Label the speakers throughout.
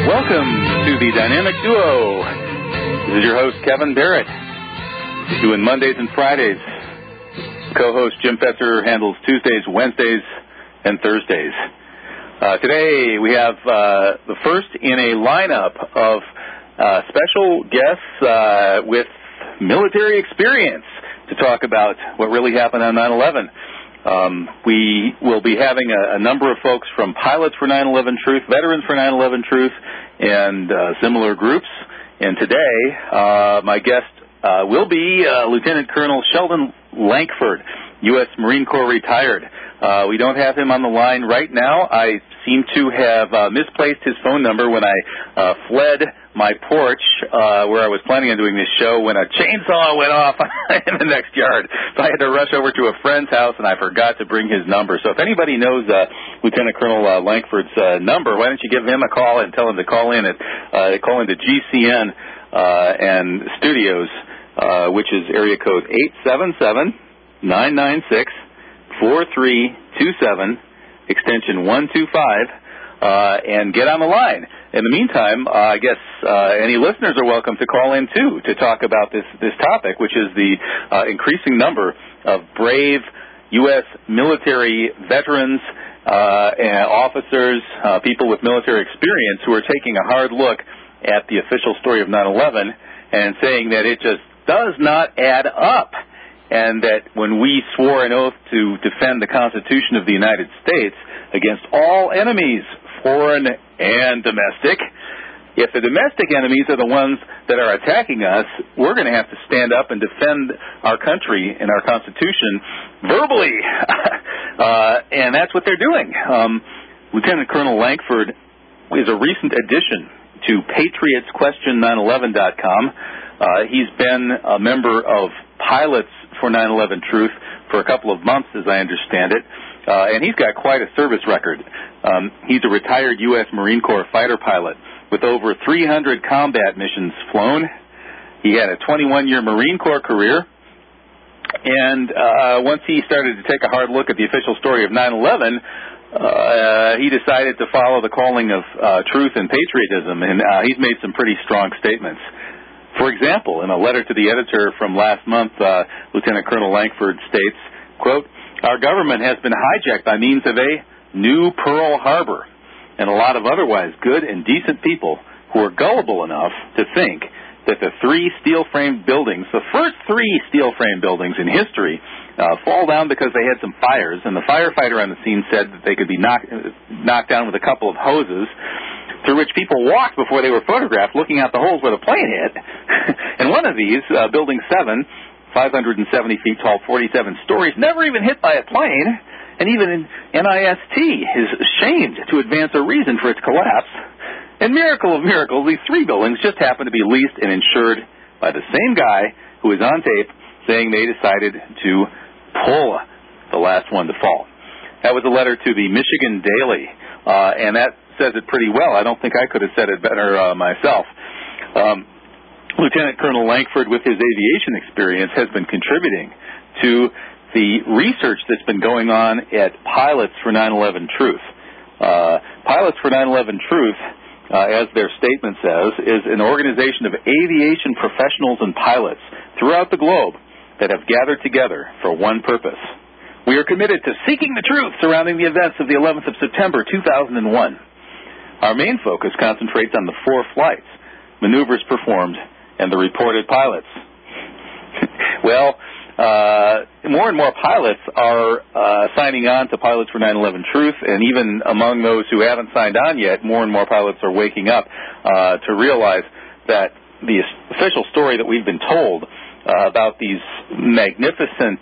Speaker 1: Welcome to the Dynamic Duo. This is your host, Kevin Barrett, doing Mondays and Fridays. Co-host Jim Fetzer handles Tuesdays, Wednesdays, and Thursdays. Today we have the first in a lineup of special guests with military experience to talk about what really happened on 9/11. We will be having a number of folks from Pilots for 9/11 Truth, Veterans for 9/11 Truth, and similar groups. And today, my guest will be Lieutenant Colonel Sheldon Lankford, U.S. Marine Corps retired. We don't have him on the line right now. I seem to have misplaced his phone number when I fled my porch where I was planning on doing this show when a chainsaw went off in the next yard. So I had to rush over to a friend's house, and I forgot to bring his number. So if anybody knows Lieutenant Colonel Lankford's number, why don't you give him a call and tell him to call into GCN and Studios, which is area code 877-996-4327, extension 125, and get on the line. In the meantime, I guess any listeners are welcome to call in, too, to talk about this topic, which is the increasing number of brave U.S. military veterans and officers, people with military experience who are taking a hard look at the official story of 9/11 and saying that it just does not add up, and that when we swore an oath to defend the Constitution of the United States against all enemies, foreign and domestic, if the domestic enemies are the ones that are attacking us, we're going to have to stand up and defend our country and our Constitution verbally. And that's what they're doing. Lieutenant Colonel Lankford is a recent addition to PatriotsQuestion911.com. He's been a member of Pilots for 9/11 Truth for a couple of months, as I understand it, and he's got quite a service record. He's a retired U.S. Marine Corps fighter pilot with over 300 combat missions flown. He had a 21-year Marine Corps career, and once he started to take a hard look at the official story of 9/11, he decided to follow the calling of truth and patriotism, and he's made some pretty strong statements. For example, in a letter to the editor from last month, Lieutenant Colonel Lankford states, quote, "Our government has been hijacked by means of a new Pearl Harbor and a lot of otherwise good and decent people who are gullible enough to think that the three steel-framed buildings, the first three steel-framed buildings in history, fall down because they had some fires, and the firefighter on the scene said that they could be knocked down with a couple of hoses, through which people walked before they were photographed looking out the holes where the plane hit. And one of these, Building 7, 570 feet tall, 47 stories, never even hit by a plane, and even NIST is ashamed to advance a reason for its collapse. And miracle of miracles, these three buildings just happen to be leased and insured by the same guy who is on tape saying they decided to pull the last one to fall." That was a letter to the Michigan Daily, and that says it pretty well. I don't think I could have said it better myself. Lieutenant Colonel Lankford, with his aviation experience, has been contributing to the research that's been going on at Pilots for 9/11 Truth. Pilots for 9/11 Truth, as their statement says, is an organization of aviation professionals and pilots throughout the globe that have gathered together for one purpose. We are committed to seeking the truth surrounding the events of the 11th of September, 2001. Our main focus concentrates on the 4 flights, maneuvers performed, and the reported pilots. Well, more and more pilots are signing on to Pilots for 9/11 Truth, and even among those who haven't signed on yet, more and more pilots are waking up to realize that the official story that we've been told about these magnificent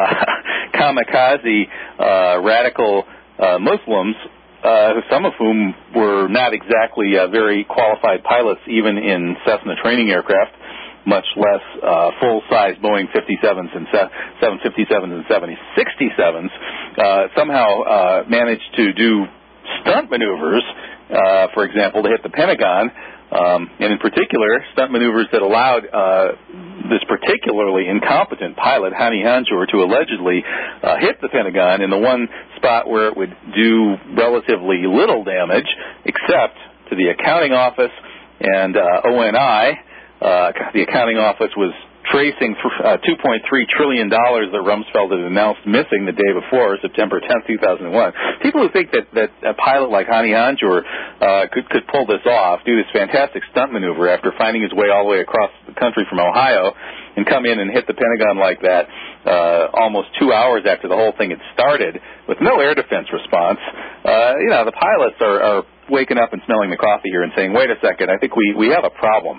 Speaker 1: kamikaze radical Muslims, some of whom were not exactly very qualified pilots even in Cessna training aircraft, much less full-size Boeing 57s and 757s and 767s, somehow managed to do stunt maneuvers, for example, to hit the Pentagon, and in particular, stunt maneuvers that allowed this particularly incompetent pilot, Hani Hanjour, to allegedly hit the Pentagon in the one spot where it would do relatively little damage, except to the accounting office, and ONI, the accounting office, was tracing $2.3 trillion that Rumsfeld had announced missing the day before, September 10th, 2001. People who think that a pilot like Hani Hanjour could pull this off, do this fantastic stunt maneuver after finding his way all the way across the country from Ohio and come in and hit the Pentagon like that almost 2 hours after the whole thing had started with no air defense response, the pilots are waking up and smelling the coffee here and saying, wait a second, I think we have a problem.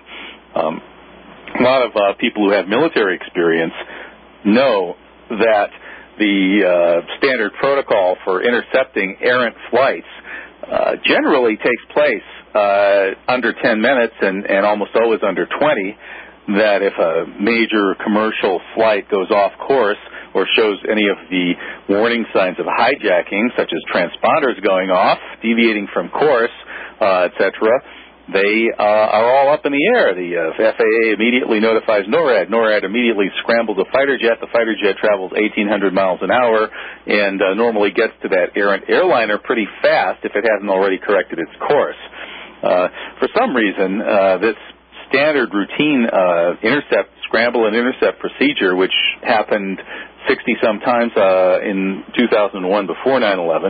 Speaker 1: A lot of people who have military experience know that the standard protocol for intercepting errant flights generally takes place under 10 minutes and almost always under 20, that if a major commercial flight goes off course or shows any of the warning signs of hijacking, such as transponders going off, deviating from course, etc., they are all up in the air. The FAA immediately notifies NORAD. NORAD immediately scrambles a fighter jet. The fighter jet travels 1,800 miles an hour and normally gets to that errant airliner pretty fast if it hasn't already corrected its course. For some reason, this standard routine scramble and intercept procedure, which happened 60-some times in 2001 before 9/11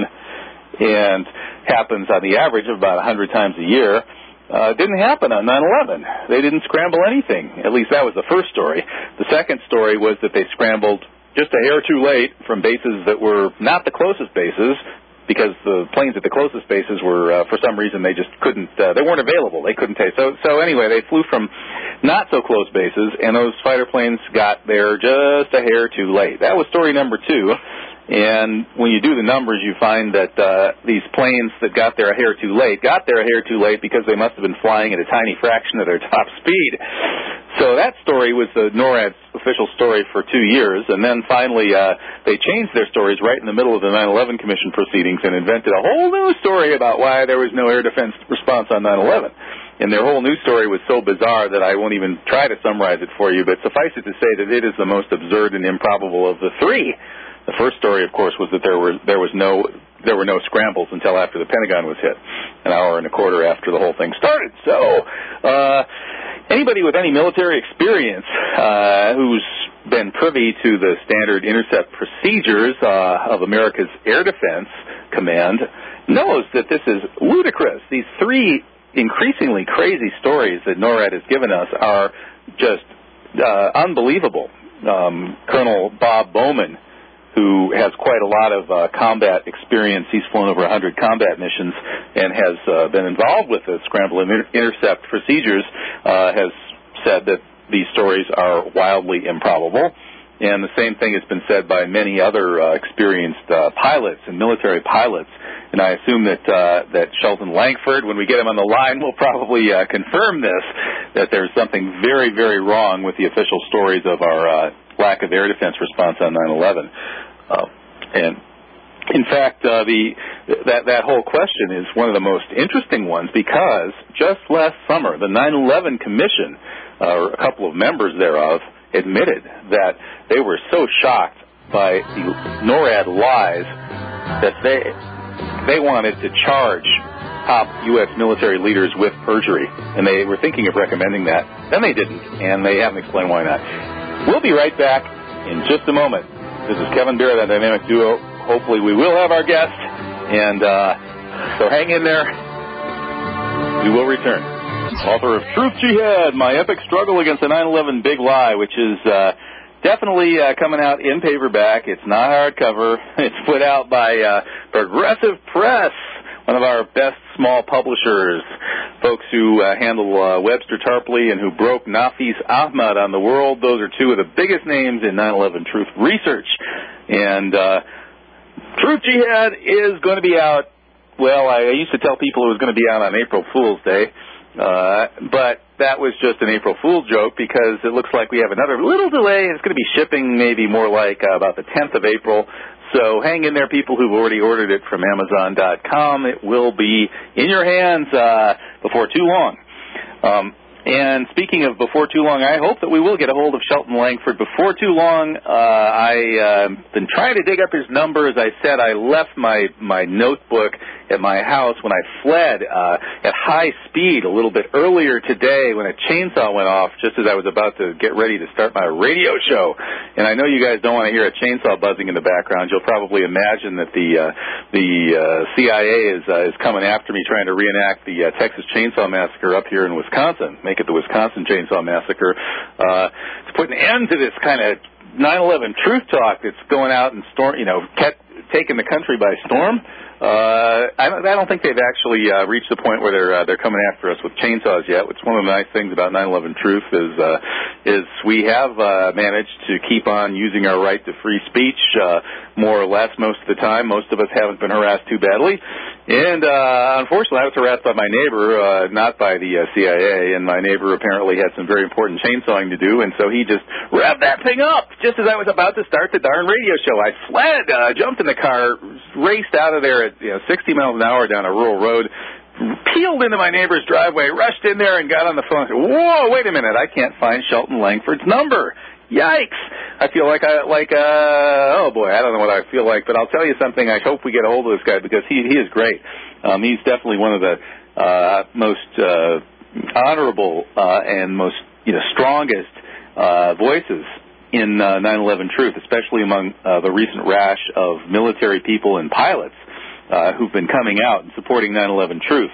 Speaker 1: and happens on the average of about 100 times a year, didn't happen on 9/11. They didn't scramble anything. At least that was the first story. The second story was that they scrambled just a hair too late from bases that were not the closest bases, because the planes at the closest bases were, for some reason, they just couldn't, they weren't available. They couldn't take. So anyway, they flew from not so close bases, and those fighter planes got there just a hair too late. That was story number 2. And when you do the numbers, you find that these planes that got there a hair too late because they must have been flying at a tiny fraction of their top speed. So that story was the NORAD's official story for 2 years, and then finally they changed their stories right in the middle of the 9/11 Commission proceedings and invented a whole new story about why there was no air defense response on 9/11. And their whole news story was so bizarre that I won't even try to summarize it for you, but suffice it to say that it is the most absurd and improbable of the 3. The first story, of course, was that there were no scrambles until after the Pentagon was hit, an hour and a quarter after the whole thing started. So anybody with any military experience who's been privy to the standard intercept procedures of America's Air Defense Command knows that this is ludicrous. These 3 increasingly crazy stories that NORAD has given us are just unbelievable. Colonel Bob Bowman, who has quite a lot of combat experience. He's flown over 100 combat missions and has been involved with the scramble and intercept procedures, has said that these stories are wildly improbable. And the same thing has been said by many other experienced pilots and military pilots. And I assume that Sheldon Lankford, when we get him on the line, will probably confirm this, that there's something very, very wrong with the official stories of our lack of air defense response on 9/11. And in fact, that whole question is one of the most interesting ones, because just last summer, the 9/11 Commission, or a couple of members thereof, admitted that they were so shocked by the NORAD lies that they wanted to charge top U.S. military leaders with perjury, and they were thinking of recommending that. Then they didn't, and they haven't explained why not. We'll be right back in just a moment. This is Kevin Beer, that Dynamic Duo. Hopefully we will have our guest, and so hang in there. We will return. Author of Truth Jihad, My Epic Struggle Against the 9/11 Big Lie, which is definitely coming out in paperback. It's not hardcover. It's put out by Progressive Press, one of our best small publishers, folks who handle Webster Tarpley and who broke Nafis Ahmad on the world. Those are 2 of the biggest names in 9/11 truth research. And Truth Jihad is going to be out, well, I used to tell people it was going to be out on April Fool's Day, but that was just an April Fool's joke, because it looks like we have another little delay. It's going to be shipping maybe more like about the 10th of April. So hang in there, people who've already ordered it from Amazon.com. It will be in your hands before too long. And speaking of before too long, I hope that we will get a hold of Sheldon Lankford before too long. I've been trying to dig up his number. As I said, I left my notebook at my house when I fled at high speed a little bit earlier today when a chainsaw went off just as I was about to get ready to start my radio show. And I know you guys don't want to hear a chainsaw buzzing in the background. You'll probably imagine that the CIA is coming after me trying to reenact the Texas Chainsaw Massacre up here in Wisconsin, make it the Wisconsin Chainsaw Massacre, to put an end to this kind of 9/11 truth talk that's going out and taking the country by storm. I don't think they've actually reached the point where they're coming after us with chainsaws yet. Which one of the nice things about 9/11 Truth is we have managed to keep on using our right to free speech more or less most of the time. Most of us haven't been harassed too badly. And unfortunately, I was harassed by my neighbor, not by the CIA, and my neighbor apparently had some very important chainsawing to do, and so he just revved that thing up just as I was about to start the darn radio show. I fled, jumped in the car, raced out of there at 60 miles an hour down a rural road, peeled into my neighbor's driveway, rushed in there, and got on the phone and said, "Whoa, wait a minute, I can't find Shelton Langford's number. Yikes!" I feel oh boy, I don't know what I feel like, but I'll tell you something. I hope we get a hold of this guy because he is great. He's definitely one of the most honorable and most strongest voices in 9/11 Truth, especially among the recent rash of military people and pilots who've been coming out and supporting 9/11 Truth.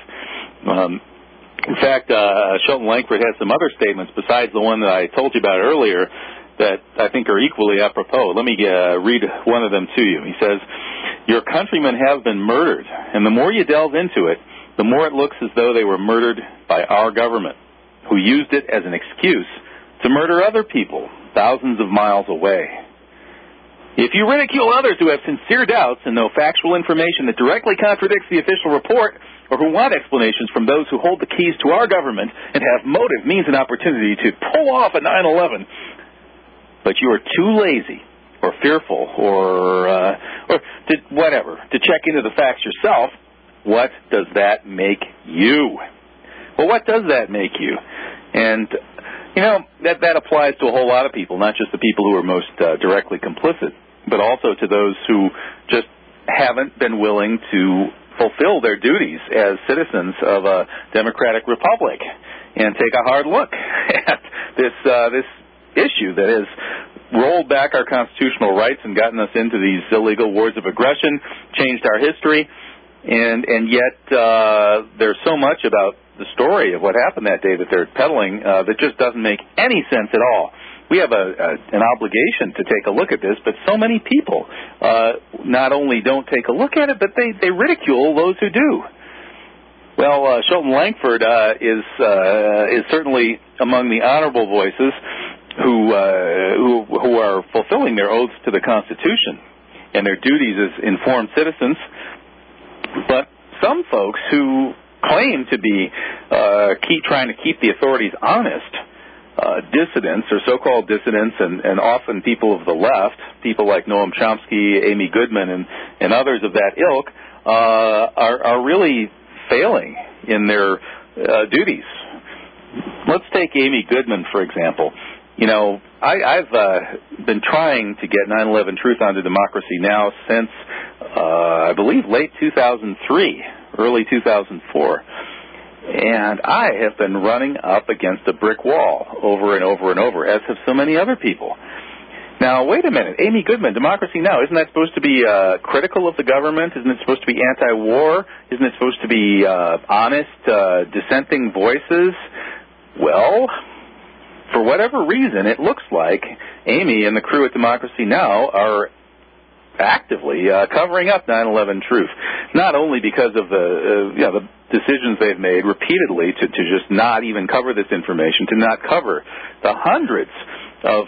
Speaker 1: In fact, Shelton Langford has some other statements besides the one that I told you about earlier that I think are equally apropos. Let me read one of them to you. He says, "Your countrymen have been murdered, and the more you delve into it, the more it looks as though they were murdered by our government, who used it as an excuse to murder other people thousands of miles away. If you ridicule others who have sincere doubts and know factual information that directly contradicts the official report, or who want explanations from those who hold the keys to our government and have motive, means, and opportunity to pull off a 9/11, but you are too lazy or fearful or to check into the facts yourself, what does that make you?" Well, what does that make you? And that applies to a whole lot of people, not just the people who are most directly complicit, but also to those who just haven't been willing to fulfill their duties as citizens of a democratic republic and take a hard look at this issue that has rolled back our constitutional rights and gotten us into these illegal wars of aggression, changed our history, and yet there's so much about the story of what happened that day that they're peddling that just doesn't make any sense at all. We have an obligation to take a look at this, but so many people not only don't take a look at it, but they ridicule those who do. Well, Shelton Langford is certainly among the honorable voices who are fulfilling their oaths to the Constitution and their duties as informed citizens. But some folks who claim to be trying to keep the authorities honest, dissidents or so-called dissidents, and often people of the left, people like Noam Chomsky, Amy Goodman, and others of that ilk, are really failing in their duties. Let's take Amy Goodman, for example. I've been trying to get 9/11 Truth onto Democracy Now! Since, I believe, late 2003, early 2004. And I have been running up against a brick wall over and over and over, as have so many other people. Now, wait a minute. Amy Goodman, Democracy Now!, isn't that supposed to be critical of the government? Isn't it supposed to be anti-war? Isn't it supposed to be honest, dissenting voices? Well, for whatever reason, it looks like Amy and the crew at Democracy Now! Are actively covering up 9/11 Truth, not only because of the decisions they've made repeatedly to just not even cover this information, to not cover the hundreds of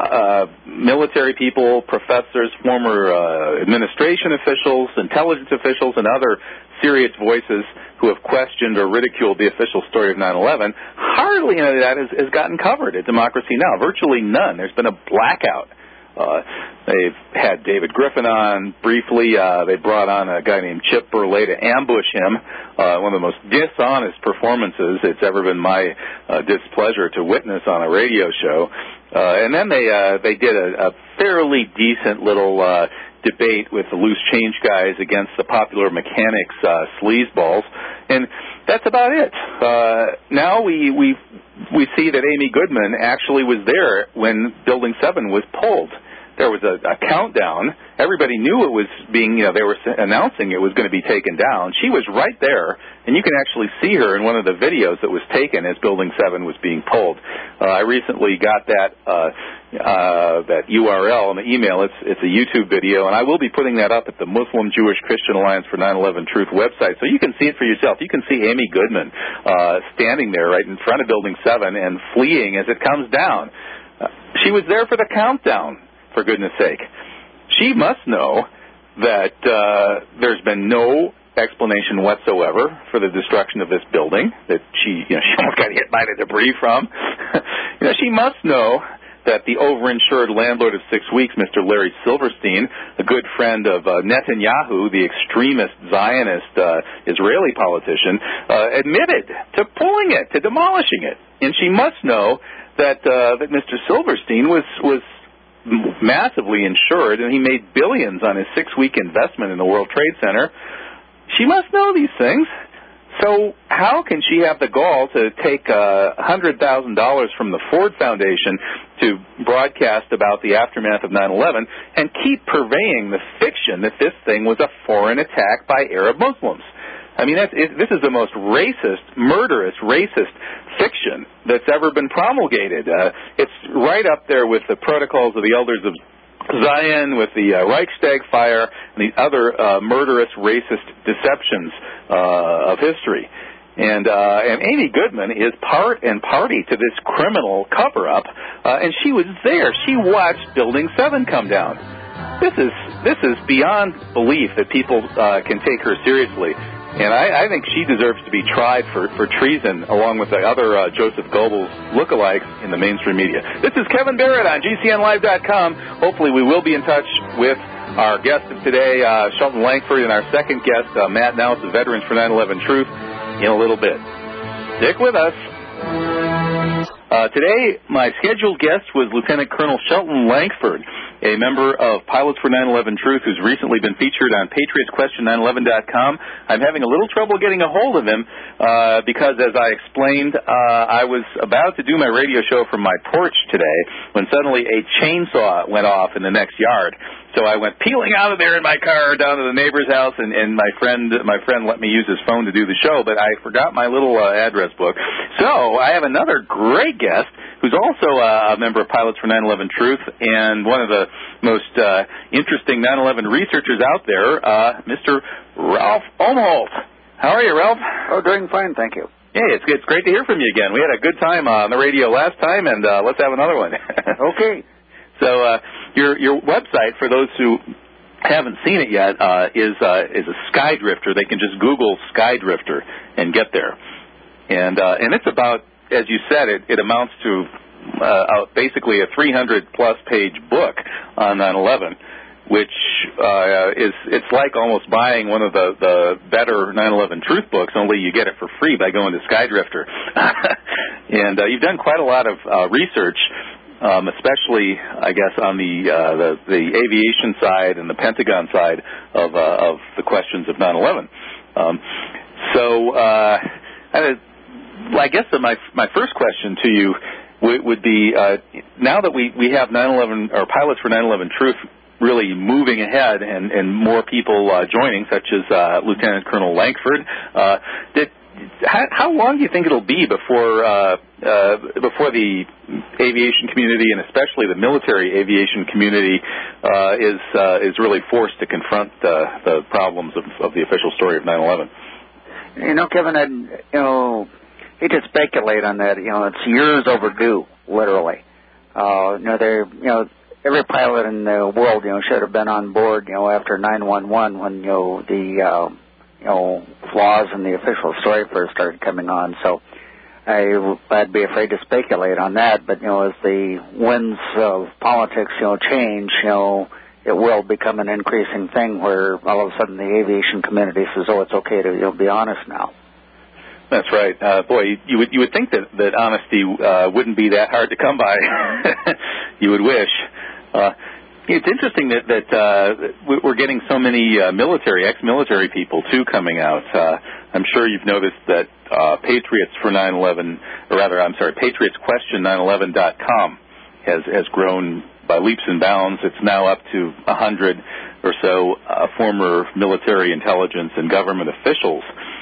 Speaker 1: military people, professors, former administration officials, intelligence officials, and other serious voices who have questioned or ridiculed the official story of 9/11. Hardly any of that has gotten covered at Democracy Now! Virtually none. There's been a blackout. They've had David Griffin on briefly. They brought on a guy named Chip Burley to ambush him. One of the most dishonest performances it's ever been my displeasure to witness on a radio show. And then they did a fairly decent little debate with the loose change guys against the popular mechanics sleazeballs, and that's about it. Now we see that Amy Goodman actually was there when Building 7 was pulled. There was a countdown. Everybody knew it was being, they were announcing it was going to be taken down. She was right there, and you can actually see her in one of the videos that was taken as Building 7 was being pulled. I recently got that URL in the email. It's a YouTube video, and I will be putting that up at the Muslim Jewish Christian Alliance for 9/11 Truth website, so you can see it for yourself. You can see Amy Goodman standing there right in front of Building 7 and fleeing as it comes down. She was there for the countdown. For goodness sake. She must know that there's been no explanation whatsoever for the destruction of this building, that she almost got hit by the debris from. She must know that the overinsured landlord of 6 weeks, Mr. Larry Silverstein, a good friend of Netanyahu, the extremist Zionist Israeli politician, admitted to pulling it, to demolishing it. And she must know that Mr. Silverstein was massively insured, and he made billions on his 6-week investment in the World Trade Center. She must know these things. So how can she have the gall to take $100,000 from the Ford Foundation to broadcast about the aftermath of 9/11 and keep purveying the fiction that this thing was a foreign attack by Arab Muslims? I mean, this is the most racist, murderous, racist fiction that's ever been promulgated. It's right up there with the Protocols of the Elders of Zion, with the Reichstag fire, and the other murderous, racist deceptions of history. And Amy Goodman is part and party to this criminal cover-up, and she was there. She watched Building 7 come down. This is beyond belief that people can take her seriously. And I think she deserves to be tried for treason, along with the other Joseph Goebbels lookalikes in the mainstream media. This is Kevin Barrett on GCNlive.com. Hopefully we will be in touch with our guest of today, Shelton Lankford, and our second guest, Matt Nowitz of Veterans for 9/11 Truth, in a little bit. Stick with us. Today, my scheduled guest was Lieutenant Colonel Shelton Lankford, a member of Pilots for 9/11 Truth, who's recently been featured on PatriotsQuestion911.com. I'm having a little trouble getting a hold of him because, as I explained, I was about to do my radio show from my porch today when suddenly a chainsaw went off in the next yard. So I went peeling out of there in my car down to the neighbor's house, and my friend let me use his phone to do the show, but I forgot my little address book. So I have another great guest who's also a member of Pilots for 9/11 Truth and one of the most interesting 9/11 researchers out there, Mr. Ralph Umholtz. How are you, Ralph?
Speaker 2: Oh, doing fine, thank you.
Speaker 1: Hey, it's great to hear from you again. We had a good time on the radio last time, and let's have another one.
Speaker 2: Okay.
Speaker 1: So your website, for those who haven't seen it yet, is a Skydrifter. They can just Google Skydrifter and get there. And it's about, as you said, it amounts to basically a 300-plus page book on 9/11, which it's like almost buying one of the better 9/11 Truth books, only you get it for free by going to Skydrifter. And you've done quite a lot of research, especially, I guess, on the aviation side and the Pentagon side of the questions of 9/11. I guess that my first question to you would be, now that we have 9/11 or Pilots for 9/11 Truth really moving ahead and more people joining, such as Lieutenant Colonel Lankford, how long do you think it'll be before the aviation community, and especially the military aviation community, is really forced to confront the problems of the official story of 9/11?
Speaker 2: Kevin, I hate to speculate on that. It's years overdue, literally. Every pilot in the world, should have been on board, after 9/11 when, the flaws in the official story first started coming on. So I'd be afraid to speculate on that. But, as the winds of politics, change, it will become an increasing thing where all of a sudden the aviation community says, oh, it's okay to be honest now.
Speaker 1: That's right. Boy, you would think that honesty wouldn't be that hard to come by. You would wish. It's interesting that we're getting so many ex-military people, too, coming out. I'm sure you've noticed that PatriotsQuestion911.com has grown by leaps and bounds. It's now up to 100 or so former military intelligence and government officials.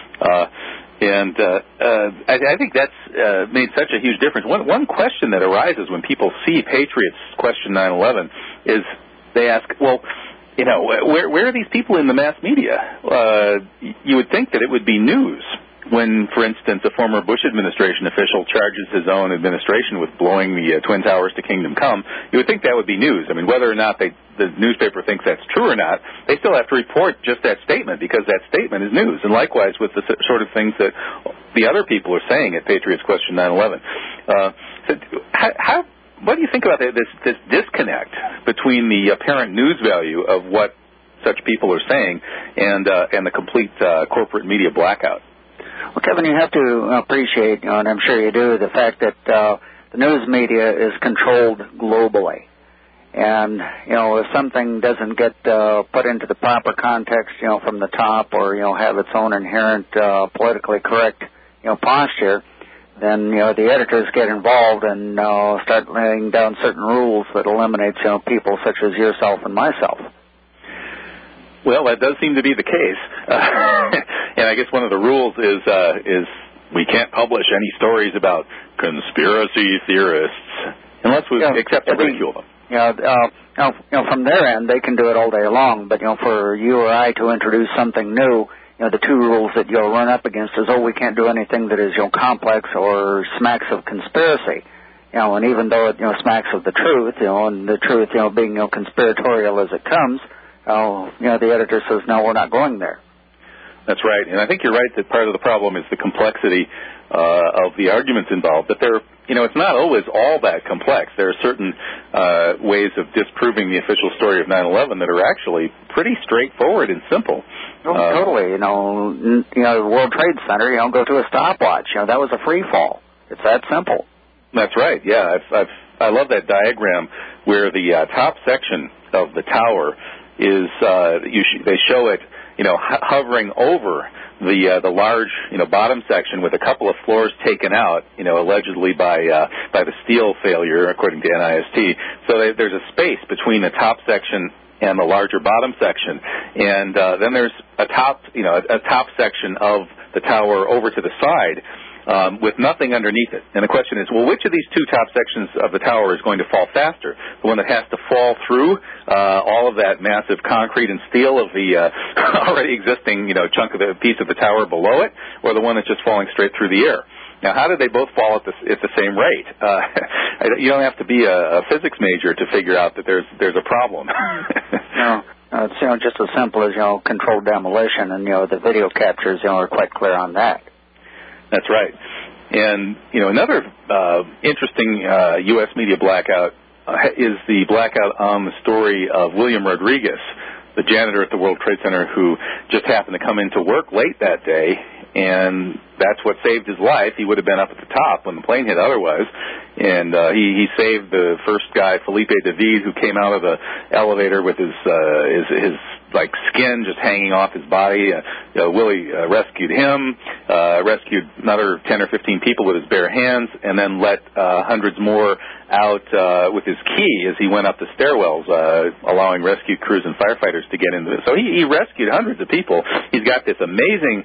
Speaker 1: I think that's made such a huge difference. One question that arises when people see Patriots Question 911 is they ask, well, where are these people in the mass media? You would think that it would be news when, for instance, a former Bush administration official charges his own administration with blowing the Twin Towers to Kingdom Come. You would think that would be news. I mean, whether or not the newspaper thinks that's true or not, they still have to report just that statement because that statement is news. And likewise with the sort of things that the other people are saying at Patriots Question 911. What do you think about this disconnect between the apparent news value of what such people are saying and the complete corporate media blackout?
Speaker 2: Well, Kevin, you have to appreciate, and I'm sure you do, the fact that the news media is controlled globally. And, if something doesn't get put into the proper context, from the top or, have its own inherent politically correct, posture, then, the editors get involved and start laying down certain rules that eliminates, people such as yourself and myself.
Speaker 1: Well, that does seem to be the case. And I guess one of the rules is we can't publish any stories about conspiracy theorists unless we accept to ridicule them.
Speaker 2: From their end, they can do it all day long. But, for you or I to introduce something new, the two rules that you'll run up against is, we can't do anything that is, complex or smacks of conspiracy. And even though it, smacks of the truth, and the truth, being, conspiratorial as it comes, the editor says, no, we're not going there.
Speaker 1: That's right. And I think you're right that part of the problem is the complexity of the arguments involved. But it's not always all that complex. There are certain ways of disproving the official story of 9/11 that are actually pretty straightforward and simple.
Speaker 2: Totally. The World Trade Center, go to a stopwatch. That was a free fall. It's that simple.
Speaker 1: That's right. Yeah, I love that diagram where the top section of the tower is they show it hovering over the large bottom section with a couple of floors taken out allegedly by the steel failure according to NIST. So there's a space between the top section and the larger bottom section, and then there's a top section of the tower over to the side with nothing underneath it. And the question is, well, which of these two top sections of the tower is going to fall faster? The one that has to fall through all of that massive concrete and steel of the already existing, chunk of the piece of the tower below it, or the one that's just falling straight through the air? Now, how did they both fall at the same rate? You don't have to be a physics major to figure out that there's a problem.
Speaker 2: No. It's just as simple as controlled demolition, and the video captures are quite clear on that.
Speaker 1: That's right. And, another interesting U.S. media blackout is the blackout on the story of William Rodriguez, the janitor at the World Trade Center who just happened to come into work late that day, and that's what saved his life. He would have been up at the top when the plane hit otherwise. And he saved the first guy, Felipe David, who came out of the elevator with his skin just hanging off his body. Willie rescued him, rescued another 10 or 15 people with his bare hands, and then let hundreds more out with his key as he went up the stairwells, allowing rescue crews and firefighters to get into it. So he rescued hundreds of people. He's got this amazing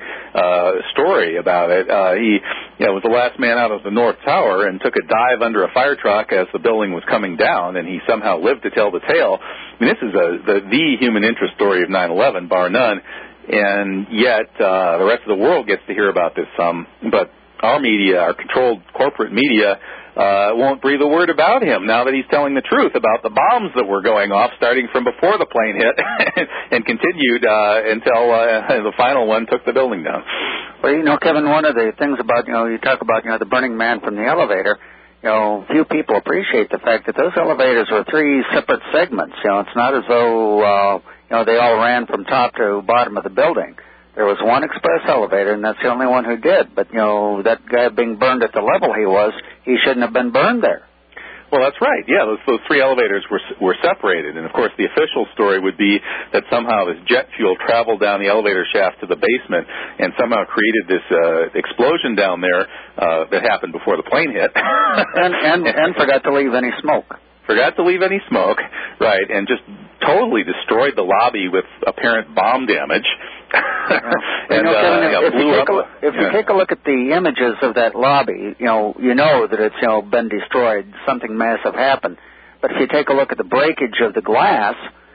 Speaker 1: story about it. He was the last man out of the North Tower and took a dive under a fire truck as the building was coming down, and he somehow lived to tell the tale. I mean, this is the human interest story of 9/11, bar none, and yet the rest of the world gets to hear about this some, but our media, our controlled corporate media, won't breathe a word about him now that he's telling the truth about the bombs that were going off starting from before the plane hit and continued until the final one took the building down.
Speaker 2: Well, Kevin, one of the things about, you talk about, the Burning Man from the elevator, few people appreciate the fact that those elevators were three separate segments. It's not as though, they all ran from top to bottom of the building. There was one express elevator, and that's the only one who did. But, that guy being burned at the level he was, he shouldn't have been burned there.
Speaker 1: Well, that's right. Yeah, those three elevators were separated, and of course the official story would be that somehow this jet fuel traveled down the elevator shaft to the basement and somehow created this explosion down there that happened before the plane hit.
Speaker 2: and forgot to leave any smoke.
Speaker 1: Forgot to leave any smoke, right, and just totally destroyed the lobby with apparent bomb damage.
Speaker 2: And if you take a look at the images of that lobby, you know that it's been destroyed. Something massive happened. But if you take a look at the breakage of the glass,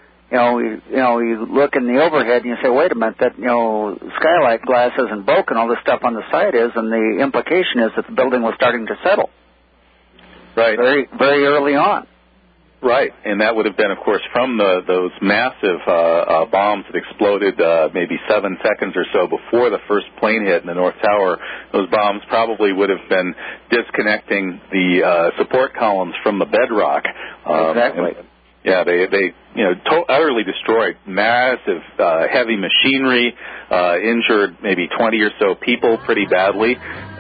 Speaker 2: you look in the overhead and you say, wait a minute, that skylight glass isn't broken. All this stuff on the side is, and the implication is that the building was starting to settle.
Speaker 1: Right.
Speaker 2: Very, very early on.
Speaker 1: Right, and that would have been, of course, from those massive bombs that exploded maybe 7 seconds or so before the first plane hit in the North Tower. Those bombs probably would have been disconnecting the support columns from the bedrock.
Speaker 2: Exactly.
Speaker 1: They utterly destroyed massive heavy machinery, injured maybe 20 or so people pretty badly,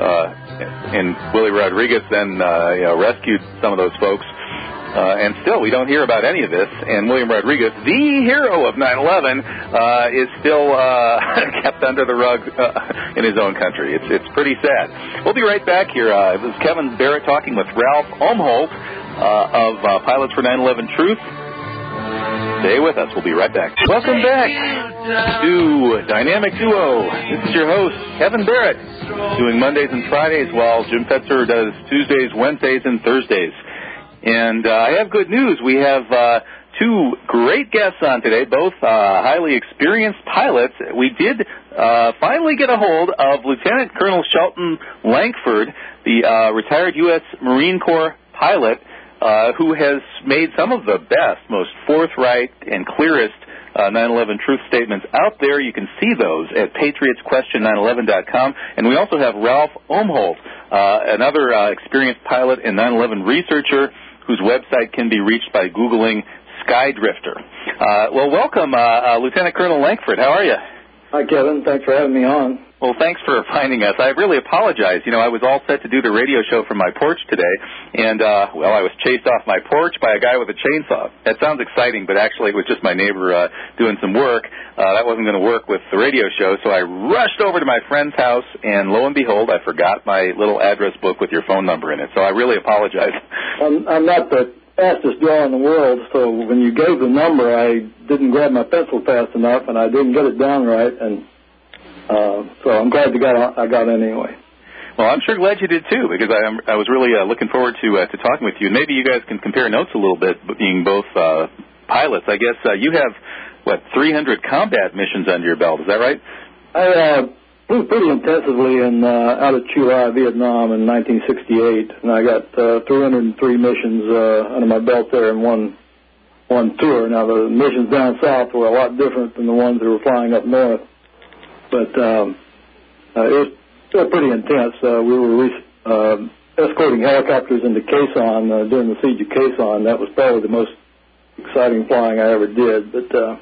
Speaker 1: and Willie Rodriguez then rescued some of those folks. And still, we don't hear about any of this. And William Rodriguez, the hero of 9/11, is still kept under the rug in his own country. It's pretty sad. We'll be right back here. This is Kevin Barrett talking with Ralph Umholtz of Pilots for 9/11 Truth. Stay with us. We'll be right back. Welcome back to Dynamic Duo. This is your host, Kevin Barrett, doing Mondays and Fridays while Jim Fetzer does Tuesdays, Wednesdays, and Thursdays. And I have good news. We have two great guests on today, both highly experienced pilots. We did finally get a hold of Lieutenant Colonel Shelton Lankford, the retired U.S. Marine Corps pilot, who has made some of the best, most forthright and clearest 9/11 truth statements out there. You can see those at patriotsquestion911.com. And we also have Ralph Umholtz, another experienced pilot and 9/11 researcher, whose website can be reached by Googling Skydrifter. Well, welcome, Lieutenant Colonel Lankford. How are you?
Speaker 3: Hi, Kevin. Thanks for having me on.
Speaker 1: Well, thanks for finding us. I really apologize. I was all set to do the radio show from my porch today, and, I was chased off my porch by a guy with a chainsaw. That sounds exciting, but actually it was just my neighbor doing some work. That wasn't going to work with the radio show, so I rushed over to my friend's house, and lo and behold, I forgot my little address book with your phone number in it, so I really apologize.
Speaker 3: I'm not the fastest drawer in the world, so when you gave the number, I didn't grab my pencil fast enough, and I didn't get it down right, and so I'm glad I got in anyway.
Speaker 1: Well, I'm sure glad you did too, because I was really looking forward to talking with you. And maybe you guys can compare notes a little bit, being both pilots. I guess you have 300 combat missions under your belt. Is that right?
Speaker 3: I flew pretty intensively out of Chula, Vietnam, in 1968, and I got 303 missions under my belt there in one tour. Now the missions down south were a lot different than the ones that were flying up north. But it was still pretty intense. We were escorting helicopters into Quezon during the siege of Quezon. That was probably the most exciting flying I ever did. But
Speaker 1: you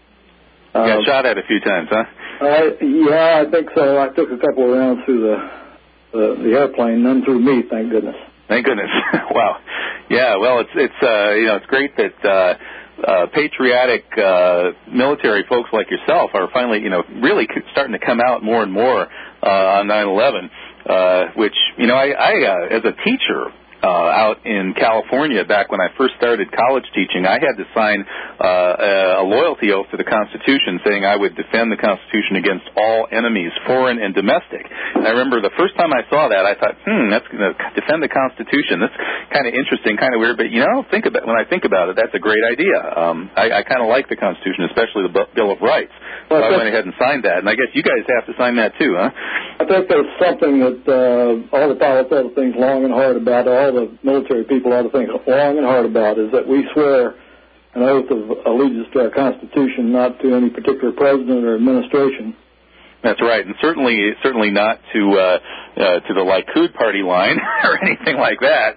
Speaker 1: got shot at a few times, huh?
Speaker 3: Yeah, I think so. I took a couple of rounds through the airplane, none through me, thank goodness.
Speaker 1: Thank goodness. Wow. Yeah. Well, it's great that. Patriotic military folks like yourself are finally, really starting to come out more and more on 9/11, which, I as a teacher out in California back when I first started college teaching, I had to sign a loyalty oath to the Constitution saying I would defend the Constitution against all enemies, foreign and domestic. And I remember the first time I saw that, I thought, that's going to defend the Constitution. That's kind of interesting, kind of weird, but, when I think about it, that's a great idea. I kind of like the Constitution, especially the Bill of Rights. So I went ahead and signed that, and I guess you guys have to sign that too, huh?
Speaker 3: I think that's something that all the pilots ought to think long and hard about, all the military people ought to think long and hard about, is that we swear an oath of allegiance to our Constitution, not to any particular president or administration.
Speaker 1: That's right, and certainly not to the Likud party line or anything like that.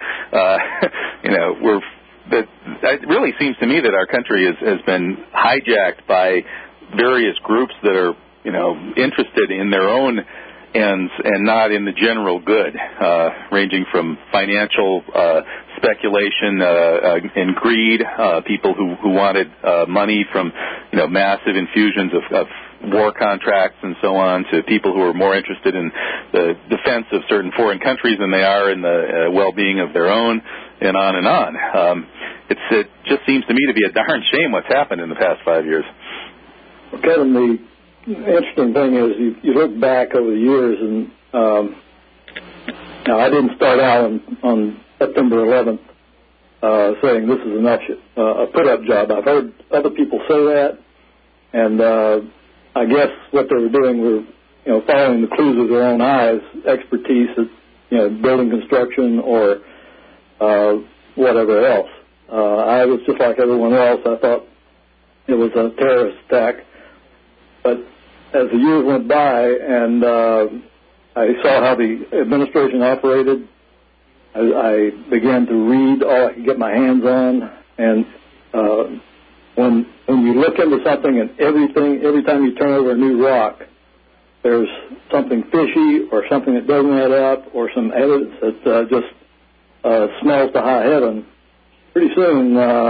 Speaker 1: It really seems to me that our country has been hijacked by various groups that are, interested in their own ends and not in the general good, ranging from financial speculation and greed, people who wanted money from massive infusions of war contracts and so on, to people who are more interested in the defense of certain foreign countries than they are in the well-being of their own, and on and on. It just seems to me to be a darn shame what's happened in the past 5 years.
Speaker 3: Well, Kevin, the interesting thing is you look back over the years, and now I didn't start out on September 11th saying this is enough a put-up job. I've heard other people say that, and I guess what they were doing were, following the clues of their own eyes, expertise at, building construction or whatever else. I was just like everyone else. I thought it was a terrorist attack. But as the years went by and I saw how the administration operated, I began to read all I could get my hands on. And when you look into something and every time you turn over a new rock, there's something fishy or something that doesn't add up or some evidence that just smells to high heaven. Pretty soon,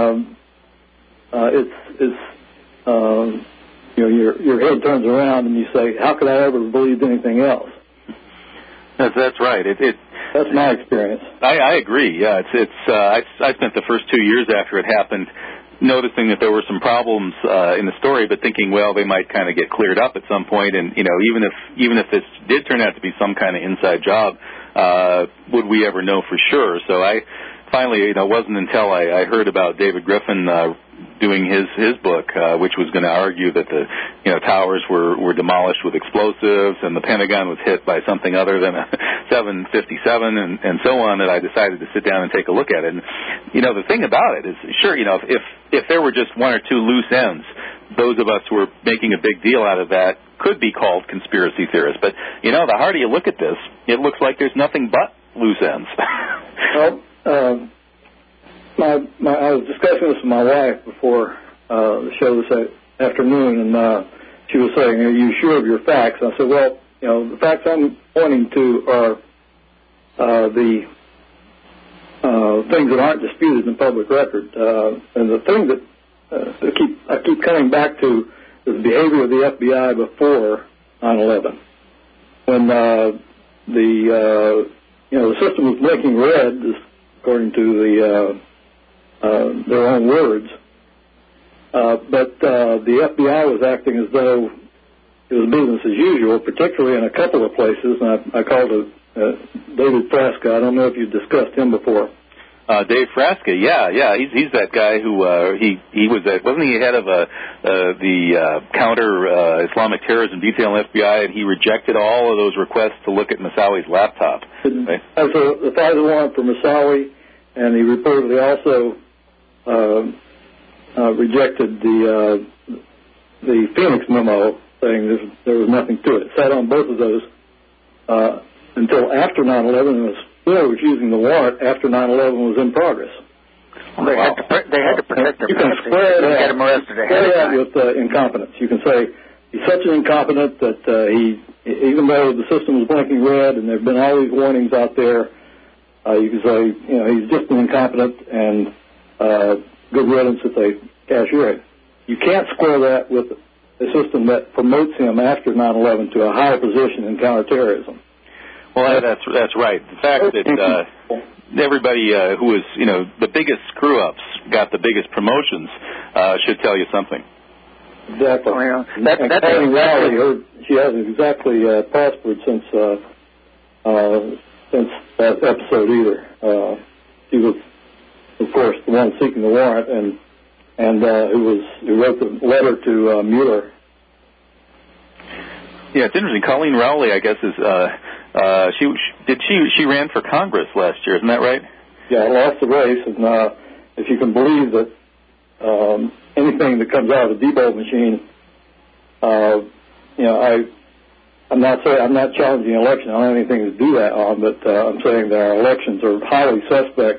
Speaker 3: your head turns around and you say, "How could I ever believe anything else?"
Speaker 1: That's right.
Speaker 3: That's my experience.
Speaker 1: I agree. Yeah, I spent the first 2 years after it happened noticing that there were some problems in the story, but thinking, well, they might kind of get cleared up at some point, and even if this did turn out to be some kind of inside job, would we ever know for sure? So I finally, it wasn't until I heard about David Griffin doing his book, which was going to argue that the towers were demolished with explosives and the Pentagon was hit by something other than a 757 and so on, that I decided to sit down and take a look at it. And the thing about it is, sure, if there were just one or two loose ends, those of us who were making a big deal out of that could be called conspiracy theorists. But the harder you look at this, it looks like there's nothing but loose ends.
Speaker 3: Well, I was discussing this with my wife before the show this afternoon, and she was saying, "Are you sure of your facts?" I said, "Well, the facts I'm pointing to are the things that aren't disputed in the public record, and the thing that I keep coming back to is the behavior of the FBI before 9/11, when the system was blinking red, according to their own words, but the FBI was acting as though it was business as usual, particularly in a couple of places. And I called David Frasca. I don't know if you've discussed him before.
Speaker 1: Dave Frasca, yeah, he's that guy who he was wasn't he head of the counter Islamic terrorism detail in the FBI, and he rejected all of those requests to look at Moussawi's laptop. Right?
Speaker 3: So the FISA warrant for Moussawi, and he reportedly also rejected the Phoenix memo, saying there was nothing to it. Sat on both of those until after 9/11, and was still refusing the warrant after 9/11 was in progress.
Speaker 2: Well, they had to protect their privacy.
Speaker 3: You can square that,
Speaker 2: get him arrested ahead of time.
Speaker 3: with incompetence. You can say he's such an incompetent that even though the system was blinking red and there have been all these warnings out there, you can say he's just an incompetent and good riddance if they cashier it. You can't square that with a system that promotes him after 9/11 to a higher position in counterterrorism.
Speaker 1: Well, that's right. The fact that everybody who was the biggest screw-ups got the biggest promotions should tell you something.
Speaker 3: Exactly.
Speaker 2: Well,
Speaker 3: Colleen Rowley, she hasn't exactly prospered since that episode either. She was, of course, the one seeking the warrant, and who wrote the letter to Mueller.
Speaker 1: Yeah, it's interesting. Colleen Rowley, I guess, is she ran for Congress last year, isn't that right?
Speaker 3: Yeah, I lost the race, and if you can believe that anything that comes out of the Diebold machine, I'm not challenging the election. I don't have anything to do that on, but I'm saying that our elections are highly suspect.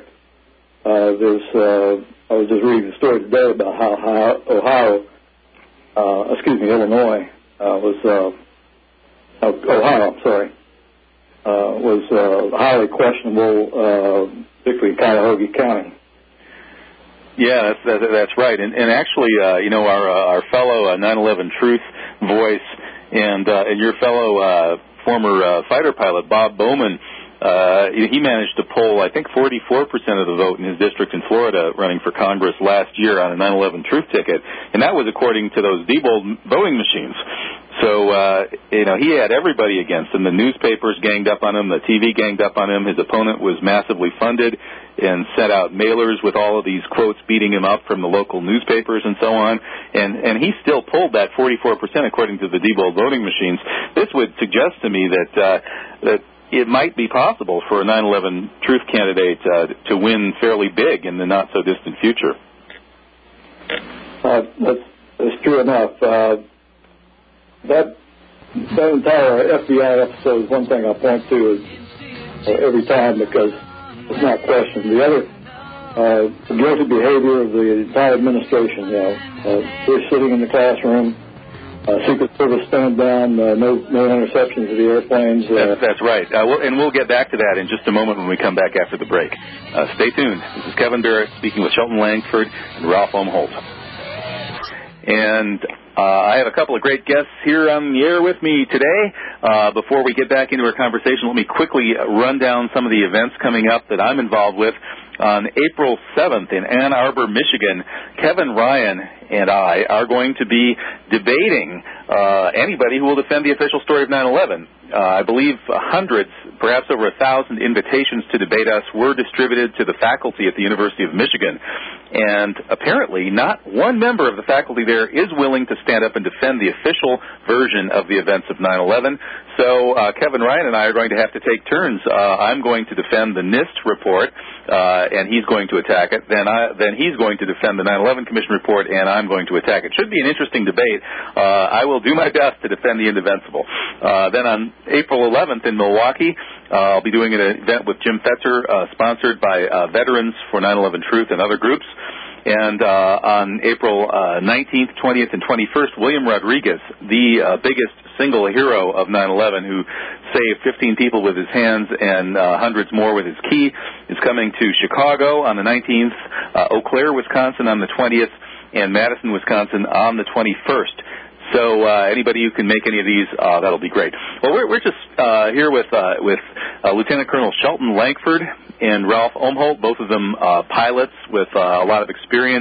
Speaker 3: I was just reading a story today about how Illinois was highly questionable particularly Cuyahoga County.
Speaker 1: Yeah, that's right. And actually, our fellow 9/11 Truth voice and your fellow former fighter pilot Bob Bowman, he managed to pull, I think, 44% of the vote in his district in Florida running for Congress last year on a 9/11 Truth ticket, and that was according to those Diebold voting machines. So, he had everybody against him. The newspapers ganged up on him. The TV ganged up on him. His opponent was massively funded and sent out mailers with all of these quotes beating him up from the local newspapers and so on. And he still pulled that 44% according to the Diebold voting machines. This would suggest to me that it might be possible for a 9/11 Truth candidate to win fairly big in the not-so-distant future.
Speaker 3: That's true enough. That entire FBI episode is one thing I point to every time because it's not questioned. The other guilty behavior of the entire administration, we're sitting in the classroom, Secret Service stand down, no interceptions of the airplanes.
Speaker 1: That's right. We'll get back to that in just a moment when we come back after the break. Stay tuned. This is Kevin Barrett speaking with Shelton Langford and Ralph Umholt. And I have a couple of great guests here on the air with me today. Before we get back into our conversation, let me quickly run down some of the events coming up that I'm involved with. On April 7th in Ann Arbor, Michigan, Kevin Ryan and I are going to be debating anybody who will defend the official story of 9/11. I believe hundreds, perhaps over 1,000 invitations to debate us were distributed to the faculty at the University of Michigan. And apparently not one member of the faculty there is willing to stand up and defend the official version of the events of 9/11. So Kevin Ryan and I are going to have to take turns. I'm going to defend the NIST report, and he's going to attack it. Then he's going to defend the 9/11 Commission report, and I'm going to attack it. Should be an interesting debate. I will do my best to defend the indefensible. Then on April 11th in Milwaukee, I'll be doing an event with Jim Fetzer, sponsored by Veterans for 9/11 Truth and other groups. And on April 19th, 20th, and 21st, William Rodriguez, the biggest single hero of 9/11, who saved 15 people with his hands and hundreds more with his key, is coming to Chicago on the 19th, Eau Claire, Wisconsin on the 20th, and Madison, Wisconsin on the 21st. So anybody who can make any of these, that'll be great. Well, we're just here with Lieutenant Colonel Shelton Langford and Ralph Umholt, both of them pilots with a lot of experience.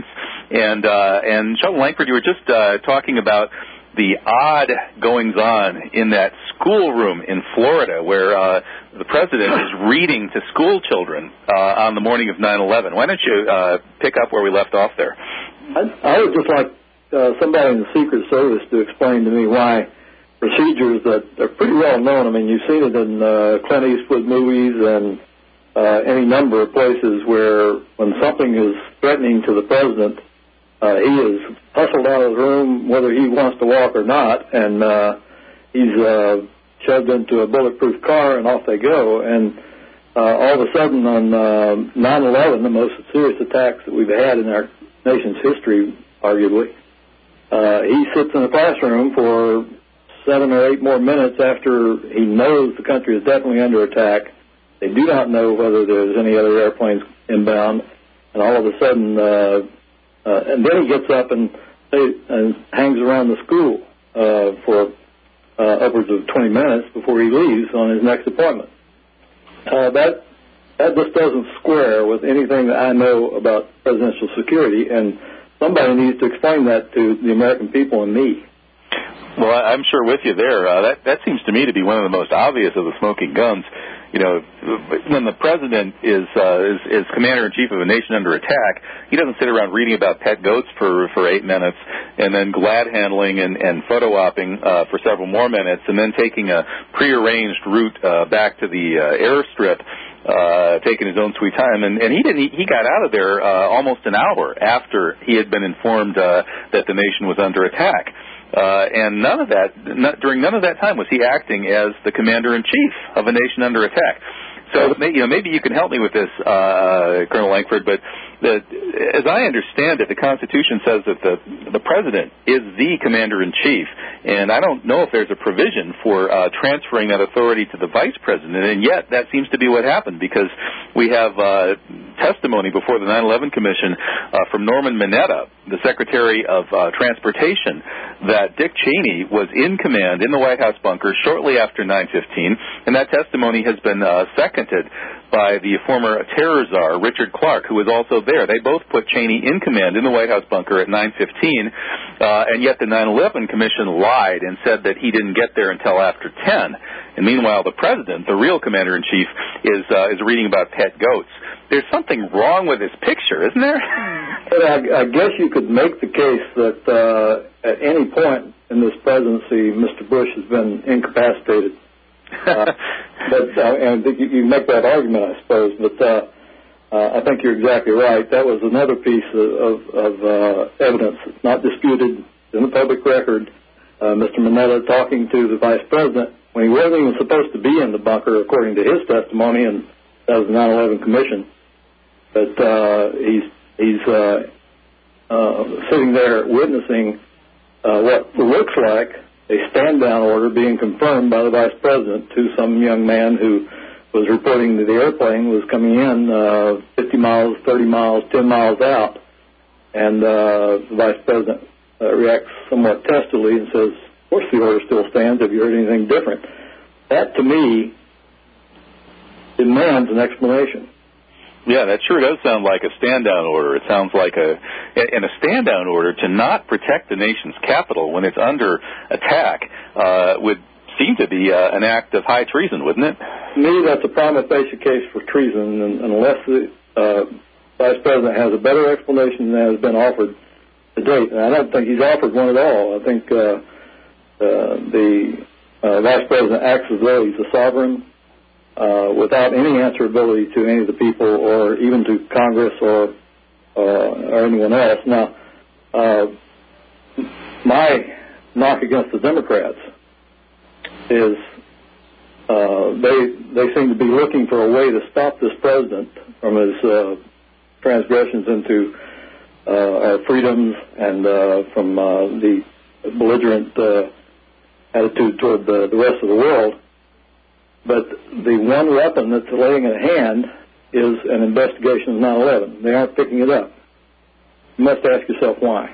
Speaker 1: And Shelton Langford, you were just talking about the odd goings-on in that schoolroom in Florida where the president is reading to school children on the morning of 9/11. Why don't you pick up where we left off there?
Speaker 3: I would just like somebody in the Secret Service to explain to me why procedures that are pretty well known. I mean, you've seen it in Clint Eastwood movies and any number of places where when something is threatening to the president, he is hustled out of the room whether he wants to walk or not, and he's shoved into a bulletproof car and off they go. And all of a sudden on 9/11, the most serious attacks that we've had in our nation's history, arguably, he sits in the classroom for 7 or 8 more minutes after he knows the country is definitely under attack. They do not know whether there's any other airplanes inbound, and all of a sudden, and then he gets up and hangs around the school for upwards of 20 minutes before he leaves on his next appointment. That just doesn't square with anything that I know about presidential security, and somebody needs to explain that to the American people and me.
Speaker 1: Well, I'm sure with you there. That seems to me to be one of the most obvious of the smoking guns. You know, when the president is commander-in-chief of a nation under attack, he doesn't sit around reading about pet goats for 8 minutes and then glad handling and photo-opping for several more minutes and then taking a prearranged route back to the airstrip, taking his own sweet time. And he got out of there almost an hour after he had been informed that the nation was under attack. And during none of that time was he acting as the commander-in-chief of a nation under attack. So maybe you can help me with this, Colonel Langford, but as I understand it, the Constitution says that the president is the commander-in-chief, and I don't know if there's a provision for transferring that authority to the vice president, and yet that seems to be what happened, because we have testimony before the 9/11 Commission from Norman Mineta, the Secretary of Transportation, that Dick Cheney was in command in the White House bunker shortly after 9/15, and that testimony has been seconded by the former terror czar, Richard Clark, who was also there. They both put Cheney in command in the White House bunker at 9:15, and yet the 9/11 Commission lied and said that he didn't get there until after 10. And meanwhile, the president, the real commander-in-chief, is reading about pet goats. There's something wrong with this picture, isn't there?
Speaker 3: I guess you could make the case that at any point in this presidency, Mr. Bush has been incapacitated. And you make that argument, I suppose. But I think you're exactly right. That was another piece of evidence that's not disputed in the public record. Mr. Mineta talking to the vice president when he wasn't even supposed to be in the bunker, according to his testimony, and that was the 9/11 Commission. But he's sitting there witnessing what looks like a stand-down order being confirmed by the vice president to some young man who was reporting that the airplane was coming in 50 miles, 30 miles, 10 miles out. And the vice president reacts somewhat testily and says, of course the order still stands. Have you heard anything different? That, to me, demands an explanation.
Speaker 1: Yeah, that sure does sound like a stand-down order. It sounds like a stand-down order to not protect the nation's capital when it's under attack would seem to be an act of high treason, wouldn't it?
Speaker 3: To me, that's a prima facie case for treason, and unless the vice president has a better explanation than has been offered to date. And I don't think he's offered one at all. I think the vice president acts as though he's a sovereign without any answerability to any of the people or even to Congress or anyone else. Now, my knock against the Democrats is they seem to be looking for a way to stop this president from his transgressions into our freedoms and from the belligerent attitude toward the rest of the world. But the one weapon that's laying at hand is an investigation of 9/11. They aren't picking it up. You must ask yourself why.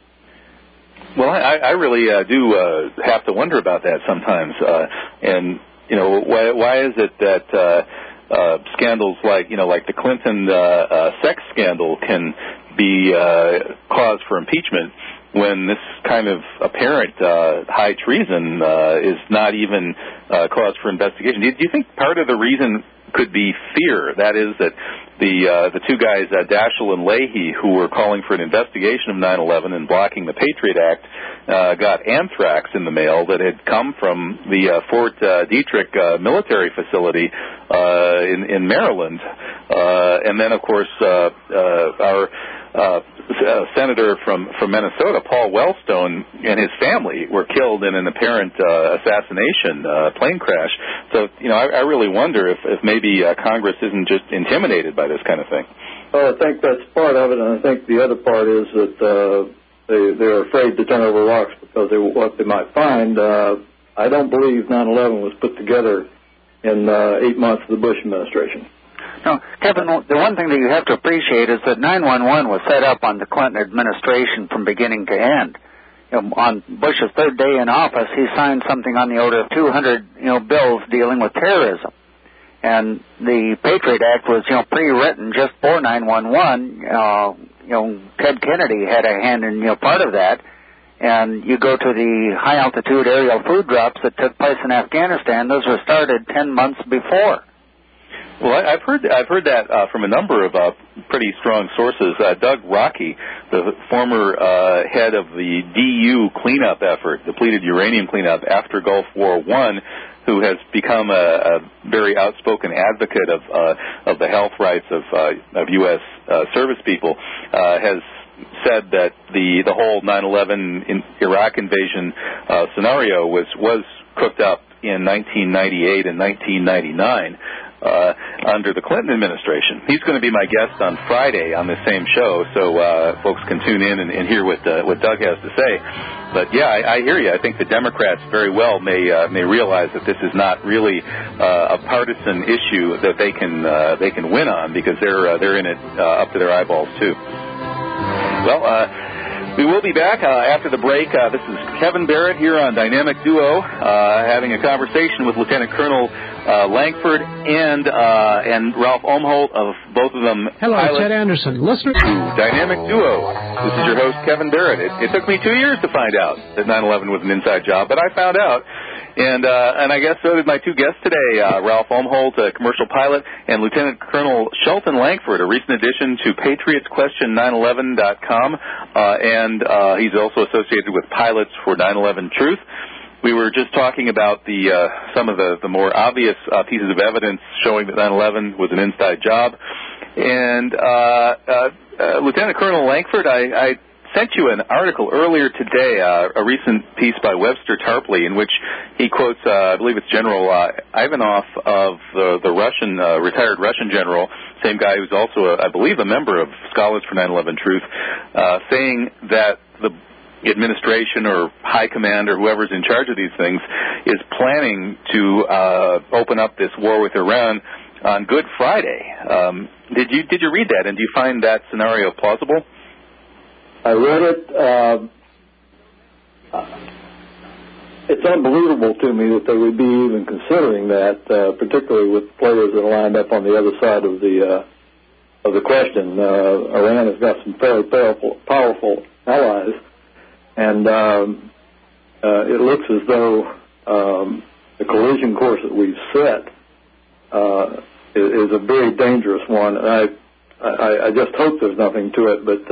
Speaker 1: Well, I really do have to wonder about that sometimes. And, you know, why is it that scandals like the Clinton sex scandal can be cause for impeachment when this kind of apparent high treason is not even cause for investigation? Do you think part of the reason could be fear? That is that the two guys, Daschle and Leahy, who were calling for an investigation of 9/11 and blocking the Patriot Act, got anthrax in the mail that had come from the Fort Detrick military facility in Maryland. And then, of course, our senator from Minnesota, Paul Wellstone, and his family were killed in an apparent assassination plane crash. So, you know, I really wonder if maybe Congress isn't just intimidated by this kind of thing.
Speaker 3: Well, I think that's part of it, and I think the other part is that they're afraid to turn over rocks because of what they might find. I don't believe 9/11 was put together in 8 months of the Bush administration.
Speaker 2: No, Kevin, the one thing that you have to appreciate is that 9/11 was set up on the Clinton administration from beginning to end. You know, on Bush's third day in office, he signed something on the order of 200, bills dealing with terrorism. And the Patriot Act was, pre-written just for 9/11. Ted Kennedy had a hand in, part of that. And you go to the high-altitude aerial food drops that took place in Afghanistan, those were started 10 months before.
Speaker 1: Well, I've heard that from a number of pretty strong sources. Doug Rockey, the former head of the DU cleanup effort, depleted uranium cleanup after Gulf War I, who has become a very outspoken advocate of the health rights of U.S. service people, has said that the whole 9/11 Iraq invasion scenario was cooked up in 1998 and 1999 under the Clinton administration. He's going to be my guest on Friday on this same show, so folks can tune in and hear what Doug has to say. But yeah, I hear you. I think the Democrats very well may realize that this is not really a partisan issue that they can win on, because they're in it up to their eyeballs too. Well, we will be back after the break. This is Kevin Barrett here on Dynamic Duo, having a conversation with Lieutenant Colonel Lankford and Ralph Umholt, of both of them.
Speaker 4: Hello, Ted Anderson. Listener
Speaker 1: to Dynamic Duo. This is your host, Kevin Barrett. It took me 2 years to find out that 9/11 was an inside job, but I found out. And I guess so did my two guests today, Ralph Umholt, a commercial pilot, and Lieutenant Colonel Shelton Lankford, a recent addition to PatriotsQuestion911.com, and he's also associated with Pilots for 9/11 Truth. We were just talking about some of the more obvious pieces of evidence showing that 9/11 was an inside job. And Lieutenant Colonel Lankford, I sent you an article earlier today, a recent piece by Webster Tarpley, in which he quotes, I believe it's General Ivanov of the Russian, retired Russian general, same guy who's also, I believe, a member of Scholars for 9/11 Truth, saying that the administration or high command or whoever's in charge of these things is planning to open up this war with Iran on Good Friday. Did you read that, and do you find that scenario plausible?
Speaker 3: I read it. It's unbelievable to me that they would be even considering that, particularly with players that are lined up on the other side of the question. Iran has got some fairly powerful allies, and it looks as though the collision course that we've set is a very dangerous one. And I just hope there's nothing to it, but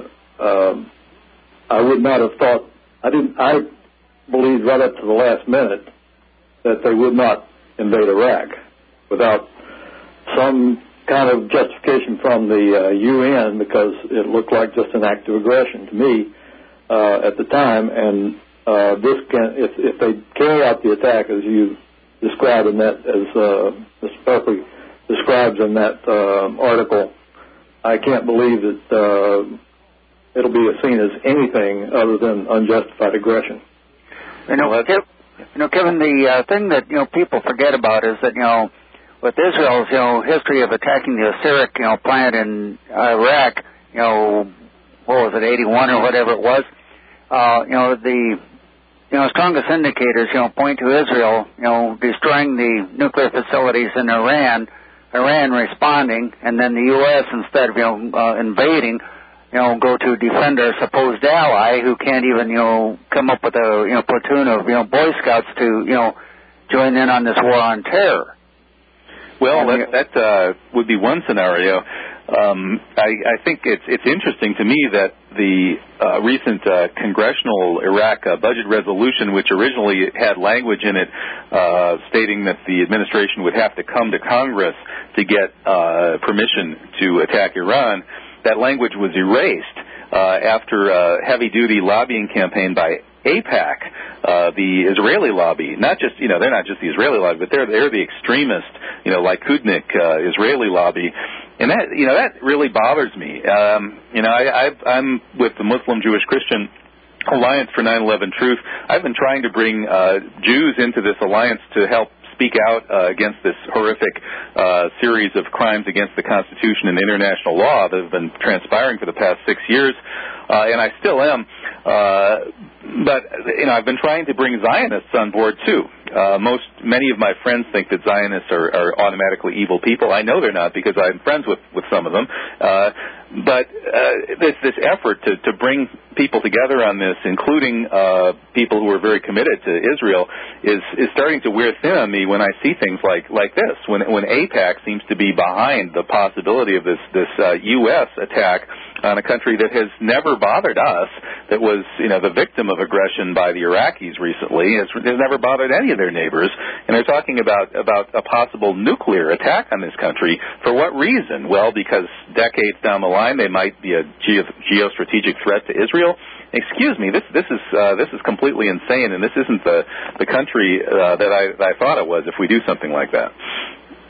Speaker 3: I would not have thought. I believed right up to the last minute that they would not invade Iraq without some kind of justification from the UN, because it looked like just an act of aggression to me at the time. And if they carry out the attack as you describe in that, as Mr. Pepper describes in that article, I can't believe that it'll be seen as anything other than unjustified aggression.
Speaker 2: Kevin, the thing that people forget about is that with Israel's history of attacking the Osirak plant in Iraq, what was it, 81 or whatever it was, the strongest indicators point to Israel destroying the nuclear facilities in Iran responding, and then the U.S. instead of invading, go to defend our supposed ally, who can't even come up with a platoon of Boy Scouts to join in on this war on terror.
Speaker 1: Well, that would be one scenario. I think it's interesting to me that the recent congressional Iraq budget resolution, which originally had language in it stating that the administration would have to come to Congress to get permission to attack Iran, that language was erased after a heavy-duty lobbying campaign by AIPAC, the Israeli lobby. Not just, they're not just the Israeli lobby, but they're the extremist, Likudnik Israeli lobby. And that really bothers me. I'm with the Muslim Jewish Christian Alliance for 9/11 Truth. I've been trying to bring Jews into this alliance to help speak out against this horrific series of crimes against the Constitution and international law that have been transpiring for the past 6 years, and I still am. But I've been trying to bring Zionists on board too. Many of my friends think that Zionists are automatically evil people. I know they're not, because I'm friends with some of them. But this effort to bring people together on this, including people who are very committed to Israel, is starting to wear thin on me when I see things like this. When AIPAC seems to be behind the possibility of this U.S. attack on a country that has never bothered us, that was the victim of aggression by the Iraqis recently, has never bothered any of their neighbors, and they're talking about a possible nuclear attack on this country. For what reason? Well, because decades down the line they might be a geostrategic threat to Israel. Excuse me, this is completely insane, and this isn't the country that I thought it was if we do something like that.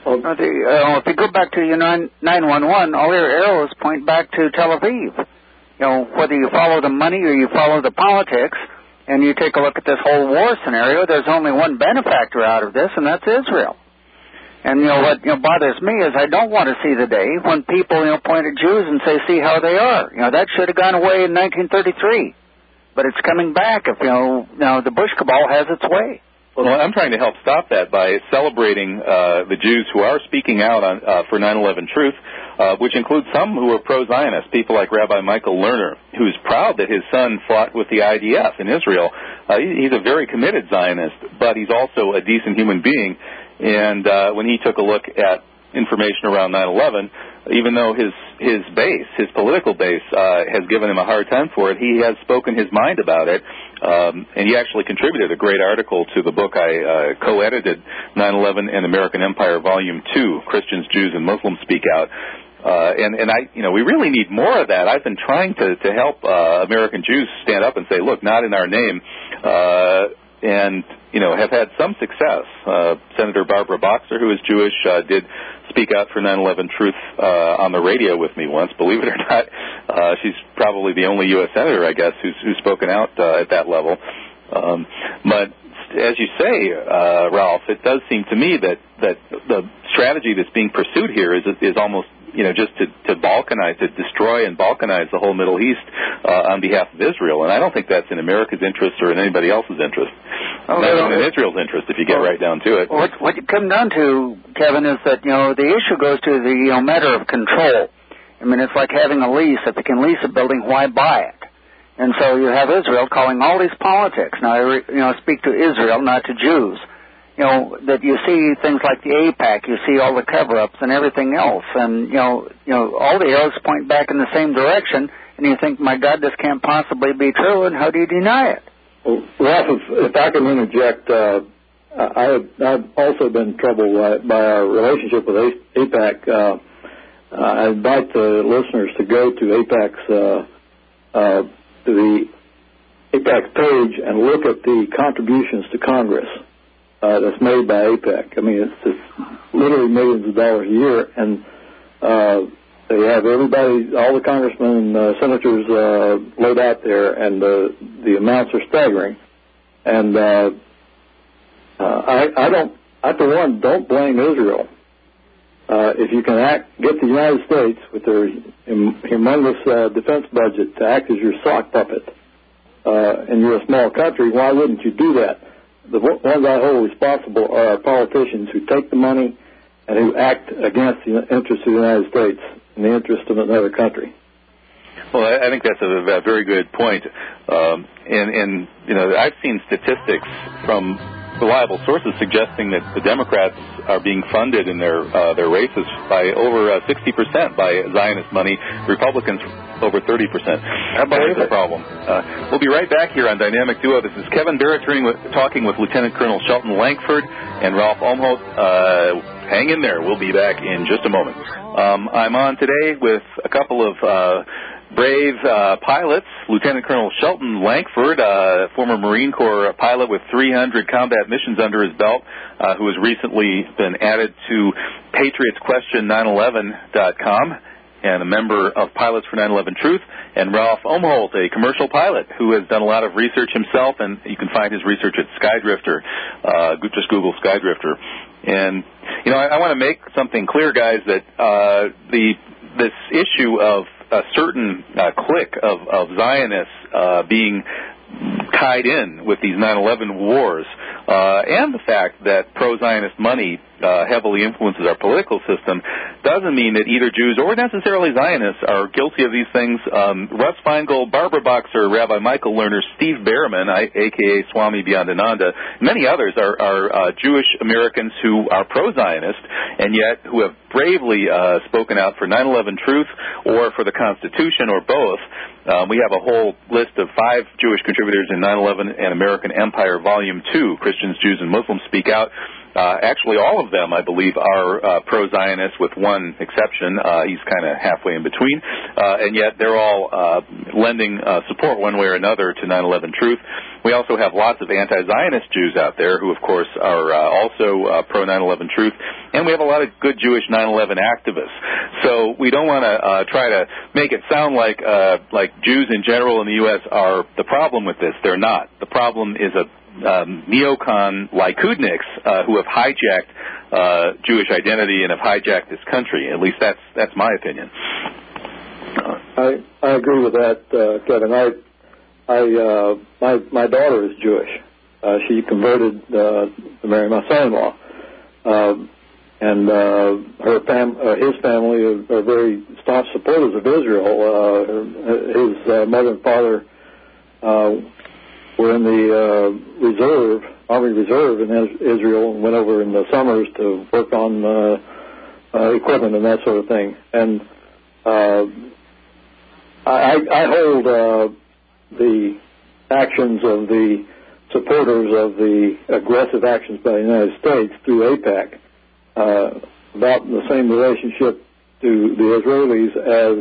Speaker 2: If you go back to 911, all your arrows point back to Tel Aviv. Whether you follow the money or you follow the politics, and you take a look at this whole war scenario, there's only one benefactor out of this, and that's Israel. And what bothers me is I don't want to see the day when people point at Jews and say, "See how they are." That should have gone away in 1933, but it's coming back if now the Bush cabal has its way.
Speaker 1: Well, I'm trying to help stop that by celebrating the Jews who are speaking out for 9/11 Truth, which includes some who are pro-Zionist, people like Rabbi Michael Lerner, who's proud that his son fought with the IDF in Israel. He's a very committed Zionist, but he's also a decent human being. And when he took a look at information around 9/11, even though his base, his political base, has given him a hard time for it, he has spoken his mind about it. And he actually contributed a great article to the book I co-edited, 9/11 and American Empire, Volume 2, Christians, Jews, and Muslims Speak Out. And we really need more of that. I've been trying to help American Jews stand up and say, look, not in our name, and have had some success. Senator Barbara Boxer, who is Jewish, did speak out for 9/11 Truth on the radio with me once. Believe it or not, she's probably the only U.S. senator, I guess, who's spoken out at that level. But as you say, Ralph, it does seem to me that the strategy that's being pursued here is almost just to balkanize, to destroy and balkanize the whole Middle East on behalf of Israel. And I don't think that's in America's interest or in anybody else's interest. Not even in Israel's interest, if you get right down to it.
Speaker 2: What you come down to, Kevin, is that, the issue goes to the matter of control. I mean, it's like having a lease. If you can lease a building, why buy it? And so you have Israel calling all these politics. Now, I speak to Israel, not to Jews. That you see things like the AIPAC, you see all the cover-ups and everything else, and, all the arrows point back in the same direction, and you think, my God, this can't possibly be true, and how do you deny it?
Speaker 3: Well, Ralph, if I can interject, I've also been troubled by our relationship with AIPAC. I invite the listeners to go to the AIPAC page and look at the contributions to Congress that's made by AIPAC. I mean, it's literally millions of dollars a year, and they have everybody, all the congressmen and senators laid out there, and the amounts are staggering. And I for one, don't blame Israel. If you can get the United States with their humongous defense budget to act as your sock puppet, and you're a small country, why wouldn't you do that? The ones I hold responsible are our politicians who take the money and who act against the interests of the United States in the interest of another country.
Speaker 1: Well, I think that's a very good point. And I've seen statistics from reliable sources suggesting that the Democrats are being funded in their races by over 60% by Zionist money. Republicans over 30%. That's the problem. We'll be right back here on Dynamic Duo. This is Kevin Barrett talking with Lieutenant Colonel Shelton Lankford and Ralph Umholt. Hang in there. We'll be back in just a moment. I'm on today with a couple of brave pilots. Lieutenant Colonel Shelton Lankford, former Marine Corps pilot with 300 combat missions under his belt, who has recently been added to PatriotsQuestion911.com and a member of Pilots for 9/11 Truth, and Ralph Umholt, a commercial pilot who has done a lot of research himself, and you can find his research at Skydrifter. Just Google Skydrifter. And, I want to make something clear, guys, that this issue of a certain clique of Zionists being tied in with these 9/11 wars, and the fact that pro-Zionist money heavily influences our political system, doesn't mean that either Jews or necessarily Zionists are guilty of these things. Russ Feingold, Barbara Boxer, Rabbi Michael Lerner, Steve Behrman, a.k.a. Swami Beyondananda, many others are Jewish Americans who are pro-Zionist and yet who have bravely spoken out for 9/11 Truth or for the Constitution or both. We have a whole list of 5 Jewish contributors in 9/11 and American Empire, Volume 2, Christians, Jews, and Muslims Speak Out. Actually, all of them, I believe, are pro-Zionist with one exception. He's kind of halfway in between. And yet they're all lending support one way or another to 9/11 Truth. We also have lots of anti-Zionist Jews out there who, of course, are also pro-9/11 Truth, and we have a lot of good Jewish 9/11 activists. So we don't want to try to make it sound like Jews in general in the U.S. are the problem with this. They're not. The problem is neocon Likudniks who have hijacked Jewish identity and have hijacked this country. At least that's my opinion.
Speaker 3: I agree with that, Kevin. My daughter is Jewish. She converted to marry my son-in-law, and his family are very staunch supporters of Israel. His mother and father were in the Army Reserve in Israel and went over in the summers to work on equipment and that sort of thing. And I hold the actions of the supporters of the aggressive actions by the United States through AIPAC about the same relationship to the Israelis as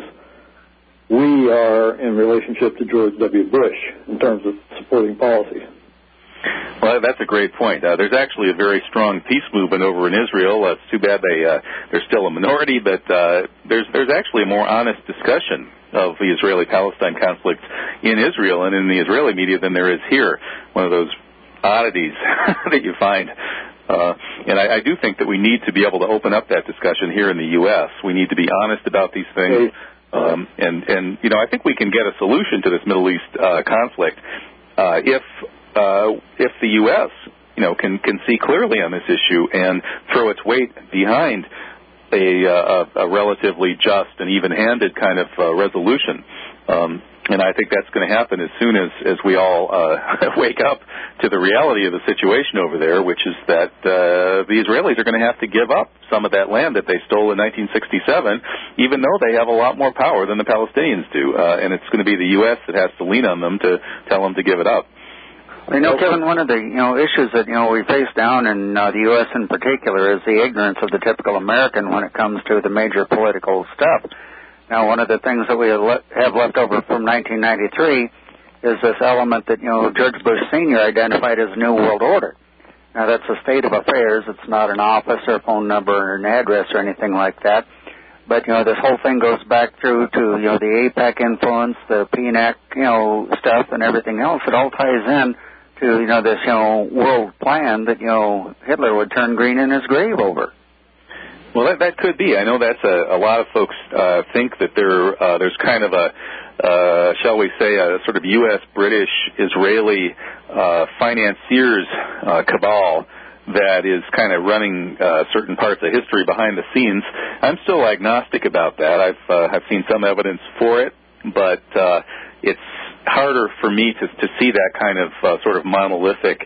Speaker 3: we are in relationship to George W. Bush in terms of supporting policies.
Speaker 1: Well, that's a great point. There's actually a very strong peace movement over in Israel. It's too bad they're still a minority, but there's actually a more honest discussion of the Israeli-Palestine conflict in Israel and in the Israeli media than there is here. One of those oddities that you find. And I do think that we need to be able to open up that discussion here in the U.S. We need to be honest about these things. And you know, I think we can get a solution to this Middle East conflict if the U.S. can see clearly on this issue and throw its weight behind a relatively just and even-handed kind of resolution. And I think that's going to happen as soon as we all wake up to the reality of the situation over there, which is that the Israelis are going to have to give up some of that land that they stole in 1967, even though they have a lot more power than the Palestinians do. And it's going to be the U.S. that has to lean on them to tell them to give it up.
Speaker 2: Kevin, one of the issues that we face down in the U.S. in particular is the ignorance of the typical American when it comes to the major political stuff. Now, one of the things that we have left over from 1993 is this element that George Bush Sr. identified as New World Order. Now, that's a state of affairs. It's not an office or a phone number or an address or anything like that. But this whole thing goes back through to the AIPAC influence, the PNAC stuff, and everything else. It all ties in to this world plan that Hitler would turn green in his grave over.
Speaker 1: Well, that could be. I know that's a lot of folks think that there's kind of a shall we say a sort of U.S. British Israeli financiers cabal that is kind of running certain parts of history behind the scenes. I'm still agnostic about that. I've seen some evidence for it, but it's harder for me to see that kind of sort of monolithic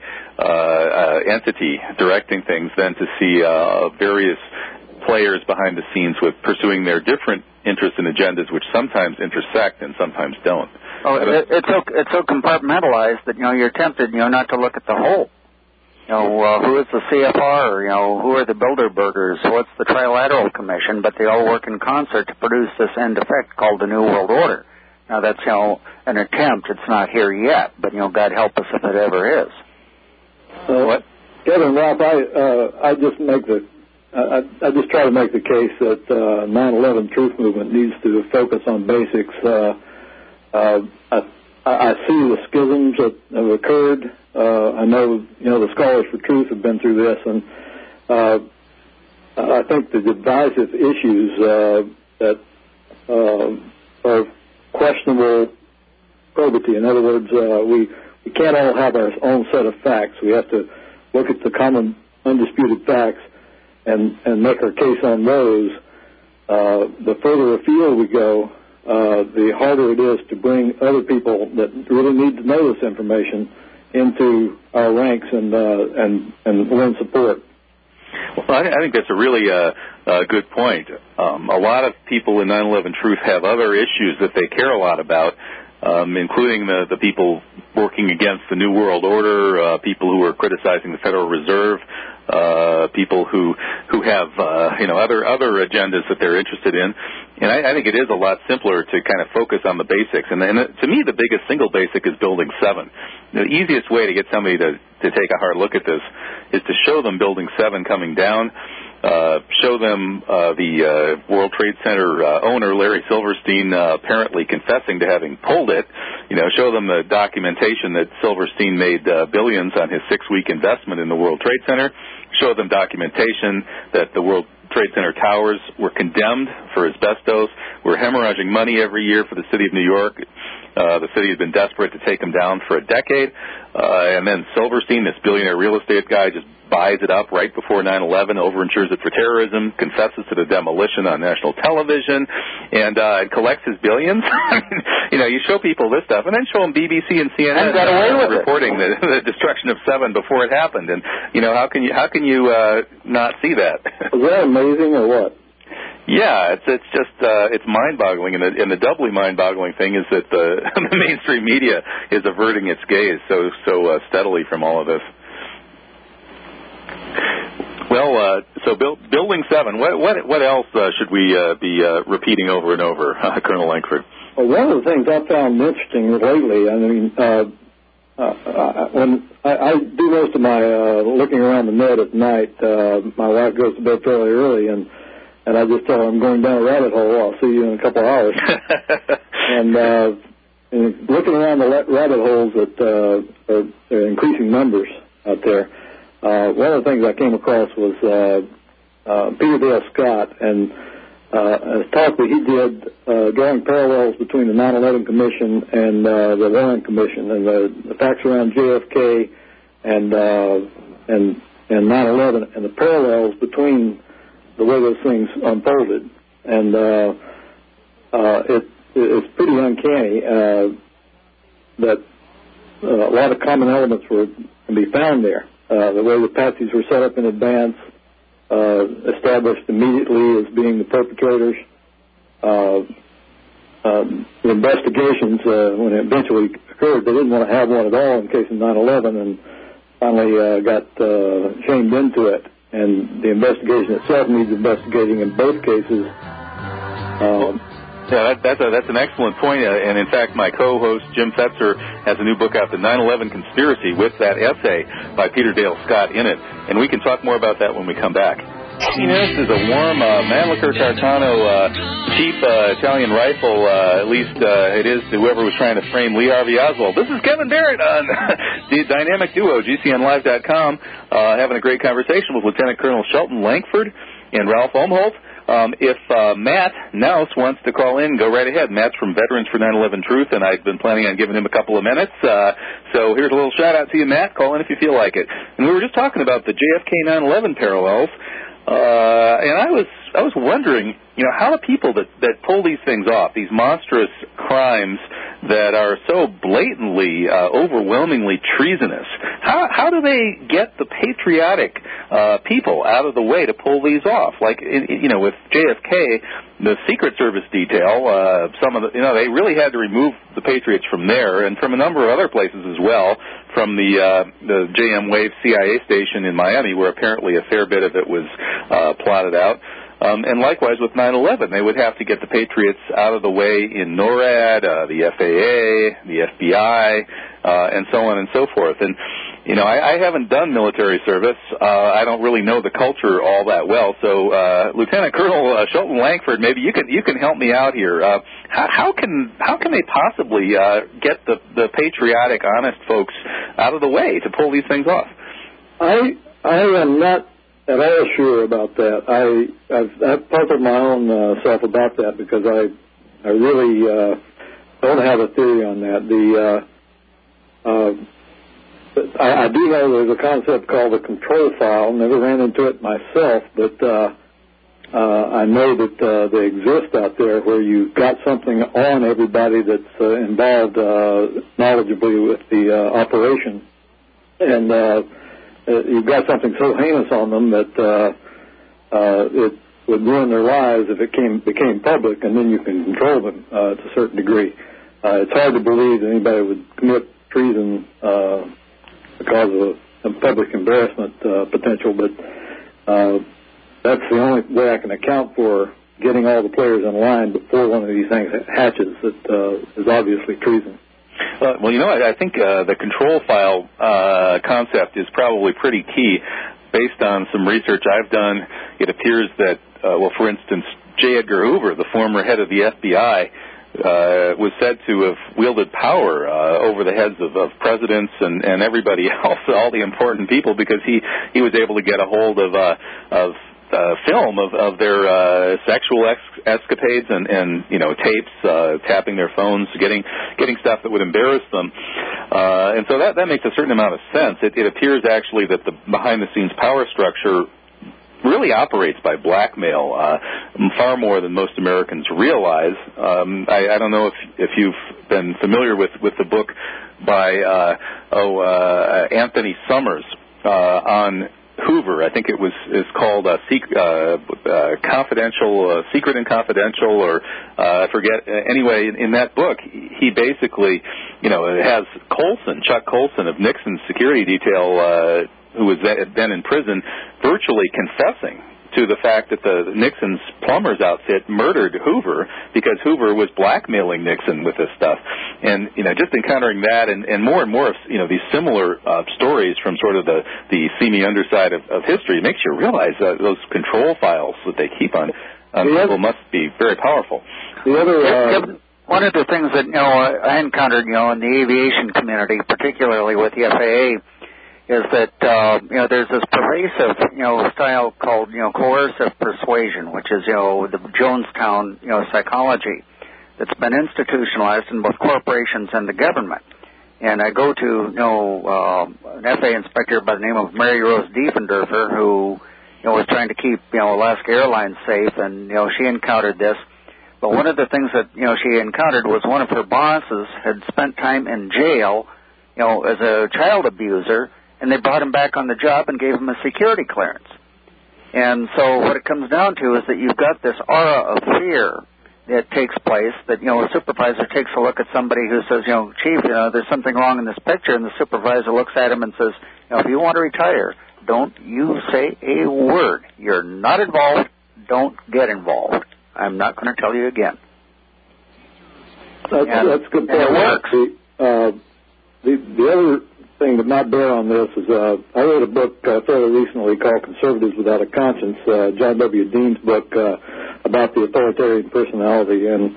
Speaker 1: entity directing things than to see various players behind the scenes with pursuing their different interests and agendas, which sometimes intersect and sometimes don't.
Speaker 2: Oh, it's so compartmentalized that you're tempted not to look at the whole. Who is the CFR? Who are the Bilderbergers? What's the Trilateral Commission? But they all work in concert to produce this end effect called the New World Order. Now, that's, an attempt. It's not here yet, but, God help us if it ever is.
Speaker 3: What? Kevin, Ralph, I just try to make the case that 9/11 Truth Movement needs to focus on basics. I see the schisms that have occurred. I know, the Scholars for Truth have been through this, and I think the divisive issues that are questionable probity. In other words, we can't all have our own set of facts. We have to look at the common undisputed facts and make our case on those. The further afield we go, the harder it is to bring other people that really need to know this information into our ranks and win support.
Speaker 1: Well, I think that's a really good point. A lot of people in 9/11 Truth have other issues that they care a lot about, including the people working against the New World Order, people who are criticizing the Federal Reserve, people who have other agendas that they're interested in, And I think it is a lot simpler to kind of focus on the basics. And to me, the biggest single basic is Building 7. The easiest way to get somebody to take a hard look at this is to show them Building 7 coming down, show them the World Trade Center owner, Larry Silverstein, apparently confessing to having pulled it. Show them the documentation that Silverstein made billions on his 6-week investment in the World Trade Center. Show them documentation that the World Trade Center towers were condemned for asbestos. We're hemorrhaging money every year for the city of New York. The city has been desperate to take them down for a decade. And then Silverstein, this billionaire real estate guy, just buys it up right before 9/11, overinsures it for terrorism, confesses to the demolition on national television, and collects his billions. You show people this stuff, and then show them BBC and CNN
Speaker 2: got away with
Speaker 1: reporting the destruction of 7 before it happened. And how can you not see that?
Speaker 3: Is that amazing or what?
Speaker 1: Yeah, it's just it's mind-boggling, and the doubly mind-boggling thing is that the mainstream media is averting its gaze so steadily from all of this. Well, so Building 7. What else should we be repeating over and over, Colonel Lankford?
Speaker 3: Well, one of the things I found interesting lately, when I do most of my looking around the net at night, my wife goes to bed fairly early, and I just tell her I'm going down a rabbit hole. I'll see you in a couple of hours. and looking around the rabbit holes that are increasing numbers out there, one of the things I came across was Peter Dale Scott, and a talk that he did drawing parallels between the 9/11 Commission and the Warren Commission, and the facts around JFK and 9/11, and the parallels between the way those things unfolded. And it's pretty uncanny that a lot of common elements can be found there. The way the patsies were set up in advance, established immediately as being the perpetrators. The investigations, when it eventually occurred, they didn't want to have one at all in case of 9/11, and finally got shamed into it. And the investigation itself needs investigating in both cases.
Speaker 1: Yeah, that's an excellent point. And in fact, my co-host Jim Fetzer has a new book out, The 9/11 Conspiracy, with that essay by Peter Dale Scott in it. And we can talk more about that when we come back. This is a warm Mannlicher Carcano cheap Italian rifle, at least it is to whoever was trying to frame Lee Harvey Oswald. This is Kevin Barrett on the Dynamic Duo, GCNlive.com, having a great conversation with Lieutenant Colonel Shelton Lankford and Ralph Umholtz. If Matt Nouse wants to call in, go right ahead. Matt's from Veterans for 9/11 Truth, and I've been planning on giving him a couple of minutes. So here's a little shout-out to you, Matt. Call in if you feel like it. And we were just talking about the JFK 9/11 parallels, and I was wondering, how the people that pull these things off, these monstrous crimes that are so blatantly, overwhelmingly treasonous, how do they get the patriotic people out of the way to pull these off? Like, with JFK, the Secret Service detail, some of they really had to remove the Patriots from there, and from a number of other places as well, from the JM Wave CIA station in Miami, where apparently a fair bit of it was plotted out. And likewise with 9/11, they would have to get the Patriots out of the way in NORAD, the FAA, the FBI, and so on and so forth. And, I haven't done military service. I don't really know the culture all that well. So, Lieutenant Colonel Shelton Lankford, maybe you can help me out here. How can they possibly get the patriotic, honest folks out of the way to pull these things off?
Speaker 3: I am not at all sure about that. I've puzzled my own self about that, because I really don't have a theory on that. I do know there's a concept called the control file. Never ran into it myself, but I know that they exist out there, where you've got something on everybody that's involved knowledgeably with the operation, and you've got something so heinous on them that it would ruin their lives if it became public, and then you can control them to a certain degree. It's hard to believe that anybody would commit treason because of public embarrassment potential, but that's the only way I can account for getting all the players in line before one of these things hatches that is obviously treason.
Speaker 1: Well, I think the control file concept is probably pretty key. Based on some research I've done, it appears that, for instance, J. Edgar Hoover, the former head of the FBI, was said to have wielded power over the heads of presidents and everybody else, all the important people, because he was able to get a hold of film of their sexual escapades and tapes, tapping their phones, getting stuff that would embarrass them, and so that makes a certain amount of sense. It appears actually that the behind-the-scenes power structure really operates by blackmail, far more than most Americans realize. I don't know if you've been familiar with the book by Anthony Summers on Hoover. I think it's called Confidential, Secret and Confidential, or I forget. Anyway, in that book, he basically, has Chuck Colson of Nixon's security detail, who was then in prison, virtually confessing to the fact that the Nixon's plumbers outfit murdered Hoover because Hoover was blackmailing Nixon with this stuff. And, just encountering that and more of, these similar stories from sort of the seamy underside of history makes you realize that those control files that they keep on people must be very powerful.
Speaker 2: The other... One of the things that, I encountered, in the aviation community, particularly with the FAA, is that, there's this pervasive, style called, coercive persuasion, which is, the Jonestown, psychology that's been institutionalized in both corporations and the government. And I go to, an FAA inspector by the name of Mary Rose Diefendorfer, who, was trying to keep, Alaska Airlines safe, and, she encountered this. But one of the things that, she encountered was one of her bosses had spent time in jail, as a child abuser, and they brought him back on the job and gave him a security clearance. And so what it comes down to is that you've got this aura of fear that takes place, that, a supervisor takes a look at somebody who says, Chief, there's something wrong in this picture, and the supervisor looks at him and says, if you want to retire, don't you say a word. You're not involved. Don't get involved. I'm not going to tell you again.
Speaker 3: That's a good point.
Speaker 2: And it works.
Speaker 3: The other thing that might bear on this is I wrote a book fairly recently called Conservatives Without a Conscience, John W. Dean's book about the authoritarian personality, and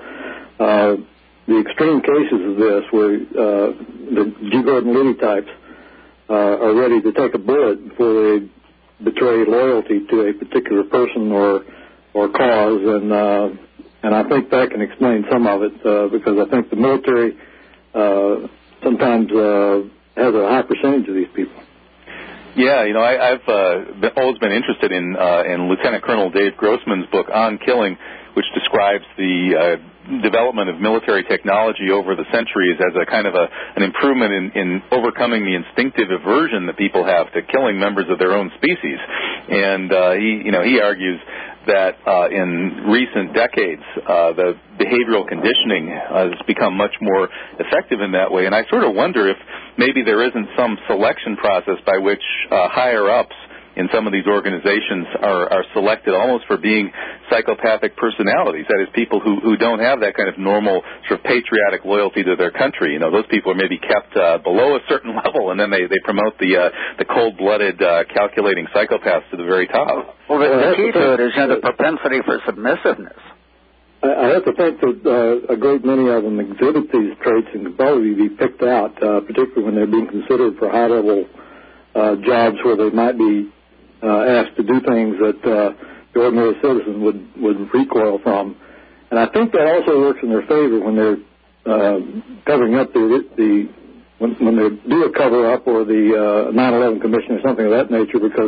Speaker 3: the extreme cases of this where the G. Gordon Liddy types are ready to take a bullet before they betray loyalty to a particular person or cause, and I think that can explain some of it because I think the military sometimes has a high percentage of these people.
Speaker 1: Yeah, I've always been interested in Lieutenant Colonel Dave Grossman's book On Killing, which describes the development of military technology over the centuries as a kind of an improvement in overcoming the instinctive aversion that people have to killing members of their own species. And he argues that in recent decades, the behavioral conditioning has become much more effective in that way. And I sort of wonder if maybe there isn't some selection process by which higher-ups in some of these organizations are selected almost for being psychopathic personalities. That is, people who don't have that kind of normal sort of patriotic loyalty to their country. Those people are maybe kept below a certain level, and then they promote the cold-blooded, calculating psychopaths to the very top.
Speaker 2: Well, the key to it is the propensity for submissiveness.
Speaker 3: I have to think that a great many of them exhibit these traits and can probably be picked out, particularly when they're being considered for high-level jobs where they might be asked to do things that the ordinary citizen would recoil from. And I think that also works in their favor when they're covering up when they do a cover-up or the 9/11 Commission or something of that nature, because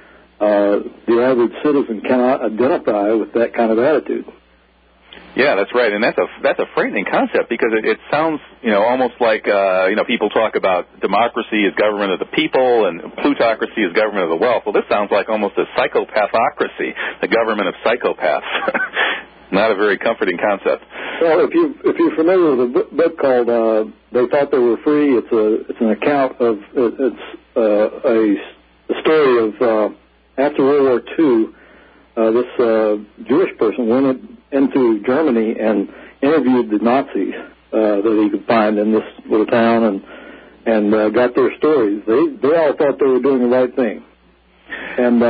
Speaker 3: the average citizen cannot identify with that kind of attitude.
Speaker 1: Yeah, that's right, and that's a frightening concept because it sounds, almost like, people talk about democracy as government of the people and plutocracy as government of the wealth. Well, this sounds like almost a psychopathocracy, the government of psychopaths. Not a very comforting concept.
Speaker 3: Well, if you're familiar with a book called "They Thought They Were Free," it's an account of a story of after World War II. this Jewish person went into Germany and interviewed the Nazis that he could find in this little town and got their stories. They all thought they were doing the right thing. And,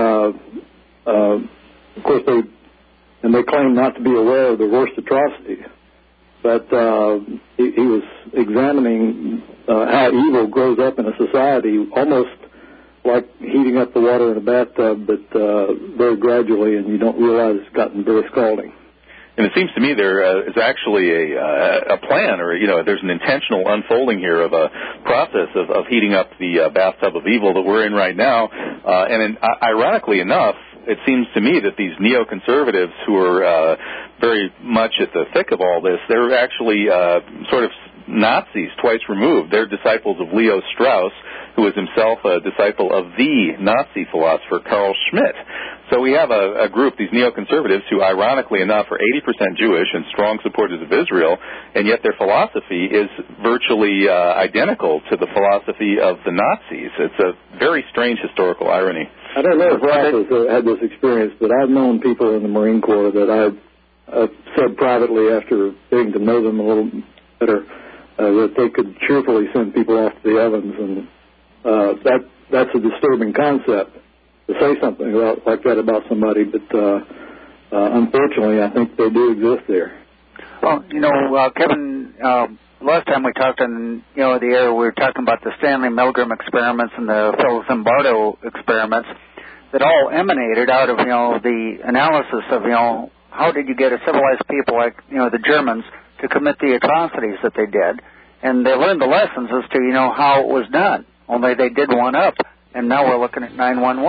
Speaker 3: of course, they claimed not to be aware of the worst atrocities. But he was examining how evil grows up in a society, almost like heating up the water in a bathtub, but very gradually, and you don't realize it's gotten very scalding.
Speaker 1: And it seems to me there is actually a plan, or there's an intentional unfolding here of a process of heating up the bathtub of evil that we're in right now. And ironically enough, it seems to me that these neoconservatives who are very much at the thick of all this, they're actually sort of Nazis twice removed. They're disciples of Leo Strauss, who was himself a disciple of the Nazi philosopher Carl Schmitt. So we have a group, these neoconservatives, who ironically enough are 80% Jewish and strong supporters of Israel, and yet their philosophy is virtually identical to the philosophy of the Nazis. It's a very strange historical irony.
Speaker 3: I don't know if Ralph has had this experience, but I've known people in the Marine Corps that I've said privately after getting to know them a little better that they could cheerfully send people off to the ovens, and that's a disturbing concept to say something like that about somebody, but unfortunately I think they do exist there.
Speaker 2: Well, Kevin, last time we talked on the air, we were talking about the Stanley Milgram experiments and the Phil Zimbardo experiments that all emanated out of the analysis of how did you get a civilized people like the Germans to commit the atrocities that they did, and they learned the lessons as to how it was done. Only they did one up, and now we're looking at 9/11.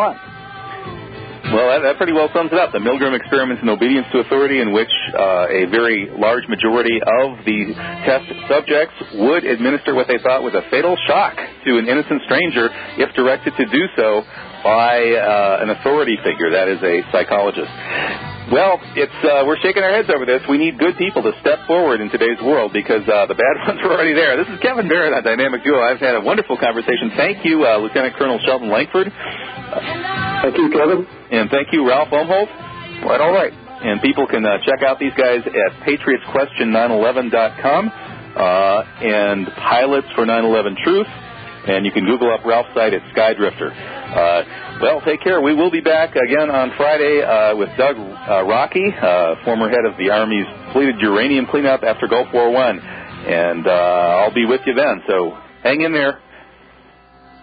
Speaker 1: Well, that pretty well sums it up. The Milgram experiments in obedience to authority, in which a very large majority of the test subjects would administer what they thought was a fatal shock to an innocent stranger if directed to do so by an authority figure, that is a psychologist. Well, we're shaking our heads over this. We need good people to step forward in today's world because the bad ones are already there. This is Kevin Barrett on Dynamic Duo. I've had a wonderful conversation. Thank you, Lieutenant Colonel Sheldon Langford.
Speaker 3: Thank you, Kevin.
Speaker 1: And thank you, Ralph Umholt.
Speaker 2: Quite all right.
Speaker 1: And people can check out these guys at patriotsquestion911.com and Pilots for 9/11 Truth. And you can Google up Ralph's site at Skydrifter. Well, take care. We will be back again on Friday with Doug Rocky, former head of the Army's depleted uranium cleanup after Gulf War I. And I'll be with you then, so hang in there.